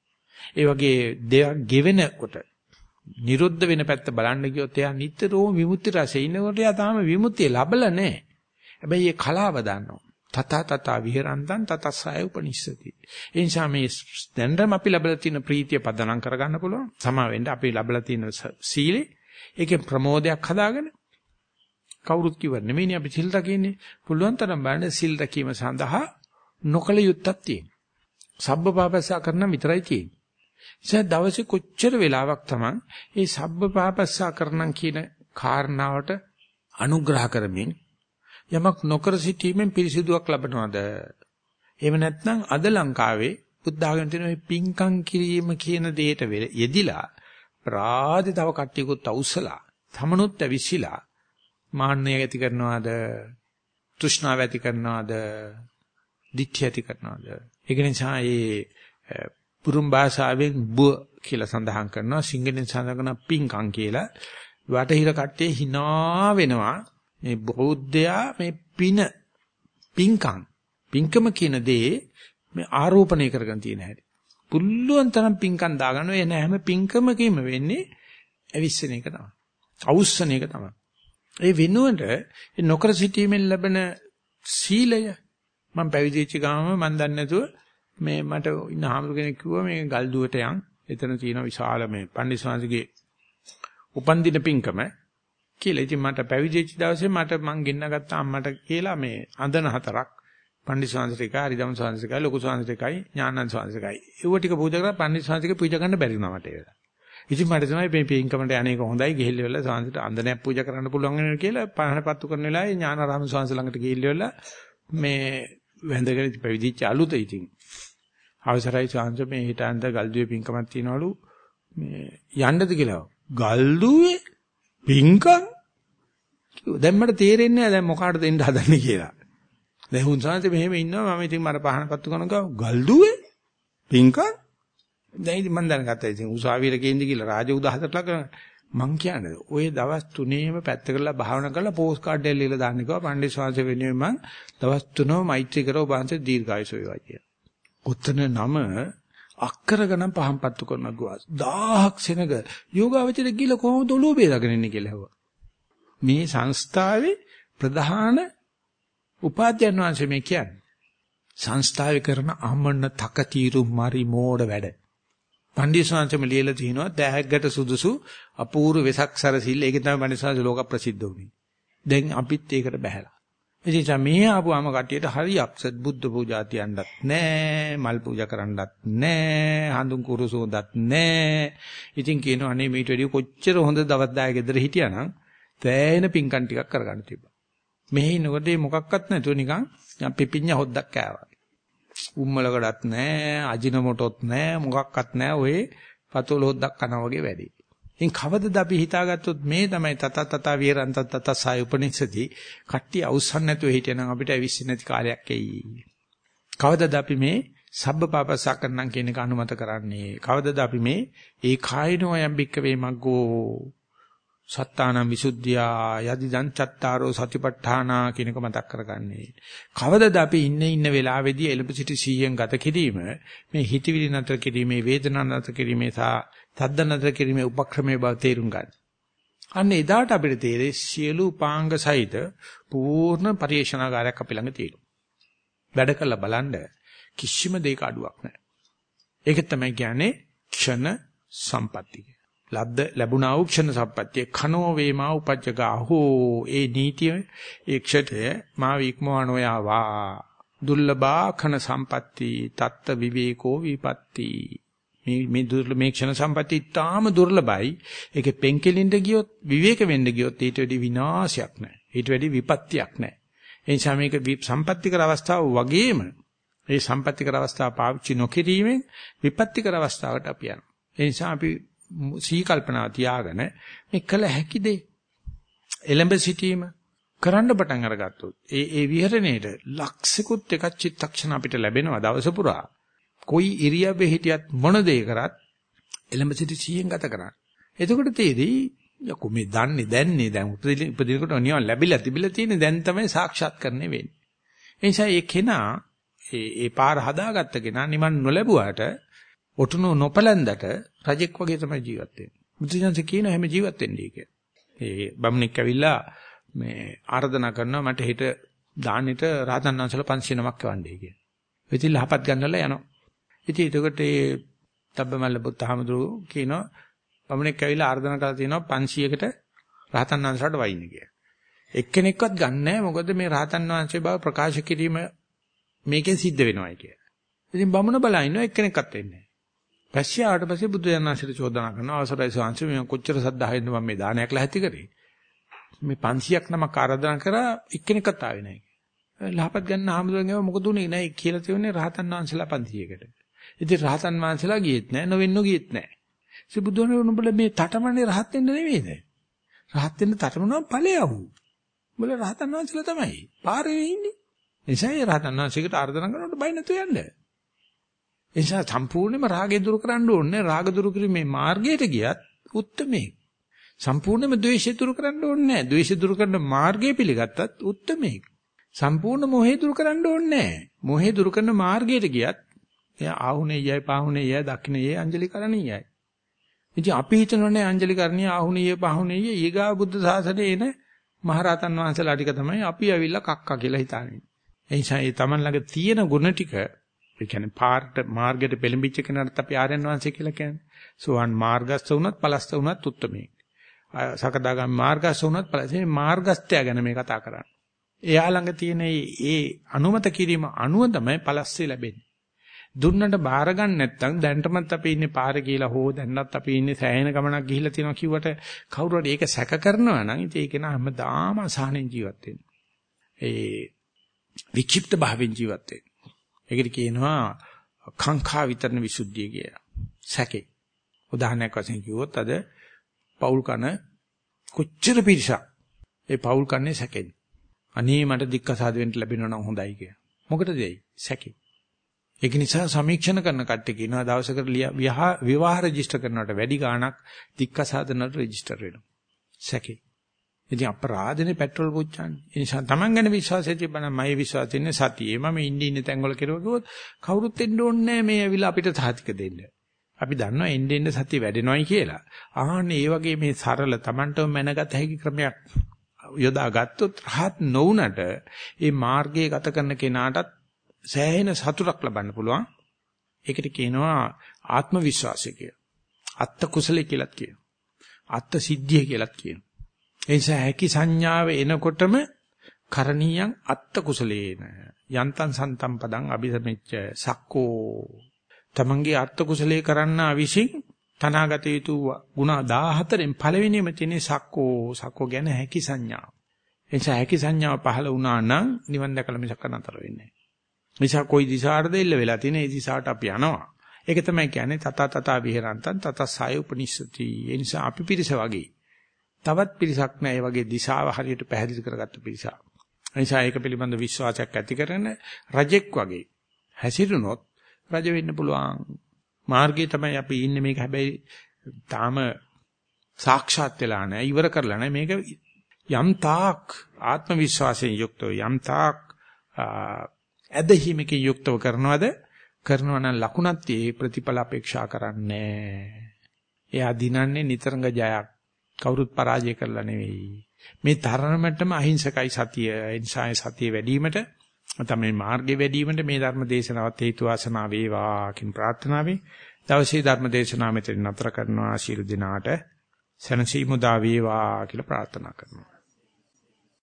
ඒ වගේ දෙයක් ගෙවෙනකොට නිරුද්ධ වෙන පැත්ත බලන්න ගියොත් එයා නිතරම විමුක්ති රසයේ ඉන්නකොට එයා තාම විමුක්තිය ලැබලා නැහැ. හැබැයි ඒ කලාව දන්නවා. තත විහරන්තං තතස්සය උපනිස්සති. ඒ නිසා මේ දැන්රම අපි ලැබලා තියෙන ප්‍රීතිය පදනම් කරගන්න පුළුවන්. සමා වෙන්න අපි ලැබලා තියෙන සීලේ ඒකේ ප්‍රමෝදයක් හදාගෙන කවුරුත් කිව්ව නෙමෙයිනේ අපි සිල් රකින්නේ. පුළුවන් තරම් බලන්න සිල් රැකීම සඳහා නොකල යුත්තක් තියෙනවා. සබ්බපාපස්සා කරන විතරයි තියෙන්නේ. ඒ දවසේ කොච්චර වෙලාවක් තමයි මේ සබ්බපාපස්සා කරනම් කියන කාරණාවට අනුග්‍රහ කරමින් යමක් නොකර සිටීමෙන් පිරිසිදුවක් ලබනවද? එහෙම නැත්නම් අද ලංකාවේ බුද්ධ ආගම තියෙන මේ පිංකම් කිරීම කියන දෙයට යෙදිලා ප්‍රාදේ තව කට්ටියකුත් අවුස්සලා තමනුත් ඇවිසිලා මාන්නය ඇති කරනවද? තෘෂ්ණාව ඇති කරනවද? දිත්‍ය ඇති කරනවද? ඒක නිසා මේ පුරුම් භාෂාවෙන් බුව කියලා සඳහන් කරනවා, සිංහලෙන් සඳහන් කරනවා පිංකම් කියලා. වටහිර කට්ටිය hina වෙනවා මේ බෞද්ධයා මේ පිංකම කියන දේ මේ ආරෝපණය කරගෙන තියෙන හැටි. පුල්ලුවන් තරම් පිංකම් දාගන්නවා. එන හැම පිංකමකම වෙන්නේ අවිස්සන එක තමයි. අවුස්සන එක තමයි. ඒ වෙනුවට නොකර සිටීමෙන් ලැබෙන සීලය මම පැවිදිච්ච ගාම මම දන්නේ නැතුව මේ මට ඉන්න හාමුදුර කෙනෙක් කිව්වා මේ ගල්දුවට යන් එතන තියෙන විශාල මේ පණ්ඩිස්වාංශගේ උපන්දින පින්කම කියලා. ඉතින් මට පැවිදිච්ච දවසේ මං ගෙන්නගත්ත අම්මට කියලා මේ අඳන 4ක් පණ්ඩිස්වාංශිකයි, හරිදම් ස්වාංශිකයි, ලොකු ස්වාංශිකයි, ඥානන්ද ස්වාංශිකයි. ඒව ටික පූජා කරලා පණ්ඩිස්වාංශික පූජා කරන්න බැරි වුණා මට ඒක. ඉතින් මට තමයි මේ පින්කමට අනේක හොඳයි ගිහිල්ලා ස්වාංශිට අඳනයක් පූජා කරන්න පුළුවන් වෙනවා කියලා පහනපත්තු කරන වෙලාවේ ඥානාරාම ස්වාංශ ළඟට ගිහිල්ලා මේ වැඳගෙන පැවිදිච්ච අලුත ඉතින් අවසරයි ස්වාංශ මේ හිටාන්ද ගල්දුවේ පින්කමක් තියනවලු මේ යන්නද කියලා. ගල්දුවේ පින්කම් දැන් මට තේරෙන්නේ නැහැ දැන් මොකාටද දෙන්න හදන්නේ කියලා. දැන් හුන්සාන්ත මෙහෙම ඉන්නවා මම ඉතින් මට පහනපත්තු කරනවා ගල්දුවේ පින්කම් දැන් ඉතින් මම දැනගත්තා ඉතින් උසාවියට ගේන්න කියලා රාජ උදාහරණයක් ලගන මං කියන්නේ ඔය දවස් 3ේම පැත්ත කරලා භාවනා කරලා පෝස්ට් කාඩ් එක ලියලා දාන්න කිව්වා පණ්ඩිත ස්වාමීන් වහන්සේ වෙනුවෙන් මං දවස් 3ම මෛත්‍රී කරව බාන්ත දීර්ඝායුෂ වේවා කියලා. උත්තර නම අක්කර ගණන් පහම්පත්තු කරන ගුවාස් 1000ක් සෙනග යෝගාවචර ගිල කොහොමද ඔළුව බේරගෙන ඉන්නේ කියලා හව. මේ සංස්ථාවේ ප්‍රධාන උපාධ්‍යයන් වහන්සේ මේ කියන්නේ සංස්ථාවේ කරන අමන්න තකතිරු මරි මෝඩ වැඩ. පණ්ඩිතසංශම ලියලා තිනවා දැහැග්ගට සුදුසු අපූර්ව වෙසක් සරසිල්ල. ඒක තමයි පණ්ඩිතසංශ ලෝක ප්‍රසිද්ධ වුනේ. දැන් අපිත් ඒකට බහැලා. එනිසා මේ ආපුවාම කට්ටියට හරි අප්සෙට් බුද්ධ පූජා තියන්නත් නැහැ, මල් පූජා කරන්නත් නැහැ, හඳුන් කුරුසෝදත් නැහැ. ඉතින් කියනවා අනේ මේට වැඩිය කොච්චර හොඳ දවස් 10 ගෙදර හිටියානම් තෑයෙන පිංකම් ටිකක් කරගන්න තිබ්බා. මෙහි ඉන්නකොට මොකක්වත් නැතුව නිකන් පිපිඤ්ඤ හොද්දක් කෑවා. උම්මලකටත් නැහැ, අජිනමොටොත් නැහැ, මොකක්වත් නැහැ. ඔය පතෝල හොද්දක් කනවා වගේ වැඩි. ඉතින් කවදද අපි හිතාගත්තොත් මේ තමයි තත විරන්ත තත සාය උපනිෂදී කට්ටිය අවසන් නැතුව හිටියනම් අපිට ඇවිස්සෙන්නේ නැති කාලයක් එයි. කවදද අපි මේ සබ්බපාපසකරණම් කියන එක අනුමත කරන්නේ? කවදද අපි මේ ඒ කායනෝ යම්බික්ක වේමග්ගෝ සත්තානම් විසුද්ධියා යදිදං චත්තාරෝ සතිපට්ඨානා කියන එක මතක් කරගන්නේ? කවදද අපි ඉන්න වෙලාවේදී එළඹ සිටි 100න් ගත කිරීම මේ හිතවිලි නතර කිරීමේ වේදනා නතර කිරීමේ සහ තද්ද නතර කිරීමේ උපක්‍රමයේ බව තේරුම් ගන්න. අන්න එදාට අපිට තේරෙයි සියලු උපාංග සහිත පූර්ණ පරිේශනාකාරයක් අපි ළඟ තියෙනවා. වැඩ කළා බලන්න කිසිම දෙයක අඩුවක් නැහැ. ඒක තමයි කියන්නේ ක්ෂණ සම්පත්තිය. ලැබුණා වූ ක්ෂණ සම්පත්තිය කනෝ වේමා උපජ්ජගා හෝ ඒ නීතිය ඒ ක්ෂණය මා වික්මවනෝ යාවා දුර්ලභා කන සම්පatti තත්ත විවේකෝ විපatti මේ ක්ෂණ සම්පatti තාම දුර්ලභයි. ඒකේ පෙන්කෙලින්ද ගියොත් විවේක වෙන්න ගියොත් ඊට වැඩි විනාශයක් නැහැ. ඊට වැඩි විපත්තියක් නැහැ. ඒ නිසා මේක සම්පත්තිකර අවස්ථාව වගේම ඒ සම්පත්තිකර අවස්ථාව පාවිච්චි නොකිරීමෙන් විපත්තිකර අවස්ථාවට අපි යනවා. ඒ නිසා අපි සී කල්පනා තියාගෙන මේ කළ හැකි දේ එළඹ සිටීම කරන්න පටන් අරගත්තොත් ඒ විහරණයට ලක්ෂිකුත් එකක් චිත්තක්ෂණ අපිට ලැබෙනවා දවස පුරා. කොයි ඉරියව්වේ හිටියත් මොන දේ කරත් එළඹ සිටි 100න් ගත කරන්න. එතකොට තේරෙයි යකෝ මේ දැන්නේ දැන් උපදිනකොට නිවන් ලැබිලා තිබිලා තියෙන දැන් තමයි සාක්ෂාත් කරන්නේ වෙන්නේ. ඒ නිසා ඒ කෙනා ඒ පාර හදාගත්ත කෙනා නිවන් නොලැබුවාට ඔටුනු නොපලන්දට රජෙක් වගේ තමයි ජීවත් වෙන්නේ. මුද්‍රජන්සේ කියන හැම ජීවත් වෙන්නේ කියලා. ඒ බම්නික් ඇවිල්ලා මේ ආර්දනා කරනවා මට හෙට දාන්නෙට රහතන් වහන්සේලා 500 නමක් වණ්ඩේ කියලා. ඉතින් ලහපත් ගන්නලා යනවා. ඉතින් එතකොට ඒ තබ්බමල්ල බුද්ධහමඳුරු කියනවා බම්නික් ඇවිල්ලා ආර්දනා කරලා තියෙනවා 500කට රහතන් වහන්සේලාට වයින් කියලා. එක්කෙනෙක්වත් ගන්නෑ මොකද මේ රහතන් වහන්සේ බව ප්‍රකාශ කිරීම මේකෙන් සිද්ධ වෙනවායි කියලා. ඉතින් බමුණ බලා ඉන්නවා එක්කෙනෙක්වත් වෙන්නේ නැහැ. පස්සේ ආවට පස්සේ බුදු දනසිට චෝදනා කරනවා අවසරයි ස්වාමීන් වහන්සේ මම කොච්චර සද්ධායෙන්ද මම මේ දානයක් ලැහැත්ති කරේ. මේ 500ක් නමක් ආරාධනා කරා එක්කෙනෙක්වත් ආවේ නැහැ. ලහපත් ගන්න ආමුදුරන්ගේව මොකද උනේ නැහැ කියලා තියුනේ රහතන් වහන්සේලා 500කට. ඉතින් රහතන් වහන්සේලා ගියෙත් නැහැ නොවෙන්නෝ ගියෙත් නැහැ. ඉතින් බුදුහාමර උඹලා මේ තටමනේ රහත් වෙන්න නෙවෙයිද? රහත් වෙන්න තටමනවා ඵලයව. උඹලා රහතන් වහන්සේලා තමයි. පාරේ ඉන්නේ. එසයි රහතන් වහන්සේකට ආරාධනා කරනකොට බයි නැතු යන්නේ. එනිසා සම්පූර්ණයෙන්ම රාගය දුරු කරන්න ඕනේ. රාග දුරු කිරීමේ මාර්ගයට ගියත් උත්තරමේ. සම්පූර්ණයෙන්ම ද්වේෂය දුරු කරන්න ඕනේ නැහැ. ද්වේෂය දුරු කරන මාර්ගය පිළිගත්තත් උත්තරමේ. සම්පූර්ණ මොහේ දුරු කරන්න ඕනේ නැහැ. මොහේ දුරු කරන මාර්ගයට ගියත් එයා ආහුණේයයි පාහුණේයයි දක්ෂිනේයයි අංජලි කරණීයයි. ඉතින් අපි හිතනෝනේ අංජලි කරණීය ආහුණේය පාහුණේය ඊගා බුද්ධ ශාසනයේ එන මහරහතන් වහන්සේලා ටික තමයි අපි ඇවිල්ලා කක්කා කියලා හිතාන්නේ. ඒ නිසා ඒ Taman ළඟ තියෙන ගුණ ටික ඒ කියන්නේ මාර්ගයට පෙළඹිච්ච කෙනාට අපි ආර්යයන් වහන්සේ කියලා කියන්නේ. සෝවන් මාර්ගස්ත වුණත් පලස්ත වුණත් උත්තමයි. සකදාගාමී මාර්ගස්ත වුණත් පලස්ත මාර්ගස්තය ගැන මේ කතා කරන්නේ. එයා ළඟ තියෙන ඒ අනුමත කිරීම අනුව තමයි පලස්සේ ලැබෙන්නේ. දුන්නට බාර ගන්න නැත්නම් දැන්ටමත් අපි ඉන්නේ පාරේ කියලා හෝ දැන්නත් අපි ඉන්නේ සෑහෙන ගමනක් ගිහිල්ලා තියෙනවා කිව්වට කවුරු හරි ඒක සැක කරනවා නම් ඉතින් ඒක නා හැමදාම අසහනෙන් ජීවත් වෙන්නේ. ඒ වික්ෂිප්ත භාවයෙන් ජීවත් වෙන්නේ. ඒකට කියනවා කාංකා විතරන විසුද්ධිය කියලා. සැකේ. උදාහරණයක් වශයෙන් කිව්වොත් අද පෞල් කන කොච්චර පිරිසක් ඒ පෞල් කන්නේ සැකෙන්. අනේ මට දික්කසාද වෙන්න ලැබෙනවා නම් හොඳයි කියලා. මොකටද ඒ සැකේ? ඒක නිසා සමීක්ෂණ කරන කට්ටිය කියනවා දවසකට විවාහ රෙජිස්ටර් කරනවට වැඩි ගාණක් දික්කසාදනට රෙජිස්ටර් වෙනවා. සැකේ. ඉතින් අපරාධනේ පෙට්‍රල් පුච්චන්නේ. ඒ නිසා Taman ගැන විශ්වාසය තිබ්බනම් මගේ විශ්වාසය ඉන්නේ සතියේ. මම ඉන්නේ තැන්වල කෙරුවොත් කවුරුත් එන්න ඕනේ නැහැ මේ ඇවිල්ලා අපිට සාතික දෙන්න. අපි දන්නවා එන්න සතිය වැඩෙනවයි කියලා. ආන්නේ ඒ වගේ මේ සරල Tamanටම මැනගත හැකි ක්‍රමයක් යොදා ගත්තොත් රහත් නොවුනට මේ මාර්ගයේ ගත කරන කෙනාටත් සෑහෙන සතුටක් ලබන්න පුළුවන්. ඒකට කියනවා ආත්ම විශ්වාසය කියලා. අත්ත කුසලයේ කියලාත් කියනවා. අත්ත සිද්ධිය කියලාත් කියනවා. ඒ නිසා හැකි සංඥාව එනකොටම කරණීයං අත්ත කුසලේන යන්තං සන්තම් පදං අபிසමෙච්ච සක්කෝ තමන්ගේ අත්ත කුසලයේ කරන්නා විසින් තනාගත යුතු ගුණ 14න් පළවෙනිම තියෙන්නේ සක්කෝ ගැන හැකි සංඥාව. ඒ නිසා හැකි සංඥාව පහළ වුණා නම් නිවන් දැකලා මිසක නතර වෙන්නේ නැහැ. නිසා કોઈ දිශාටද ඉල්ල වෙලා තියෙන ඒ දිශාවට අපි යනවා. ඒක තමයි කියන්නේ තත විහෙරන්තං තත සාය උපනිස්සති. ඒ නිසා අපි පිරිස වගේ. තවත් පිරිසක් නෑ ඒ වගේ දිශාව හරියට පැහැදිලි කරගත්ත පිරිසක්. ඒ නිසා ඒක පිළිබඳ විශ්වාසයක් ඇති කරගෙන රජෙක් වගේ හැසිරුණොත් රජ වෙන්න පුළුවන්. මාර්ගයේ තමයි අපි ඉන්නේ මේක හැබැයි තාම සාක්ෂාත් වෙලා නැහැ ඉවර කරලා නැහැ මේක යම් තාක් ආත්ම විශ්වාසයෙන් යුක්තව යම් තාක් ඇදහිමකින් යුක්තව කරනවා නම් ලකුණක් tie ප්‍රතිඵල අපේක්ෂා කරන්නේ. එයා දිනන්නේ නිතරංග ජයක් කවුරුත් පරාජය කරලා නෙවෙයි. මේ තරමටම අහිංසකයි සතිය. ඒ නිසා සතිය වැඩිවීමට තමයි මාර්ගය වැඩිවීමට මේ ධර්ම දේශනාවත් හේතු වාසනා වේවා කියන ප්‍රාර්ථනාවෙන් දවසේ ධර්ම දේශනාව මෙතන නතර කරනවා. ශිරු දිනාට සනසීමු දා වේවා කියලා ප්‍රාර්ථනා කරනවා.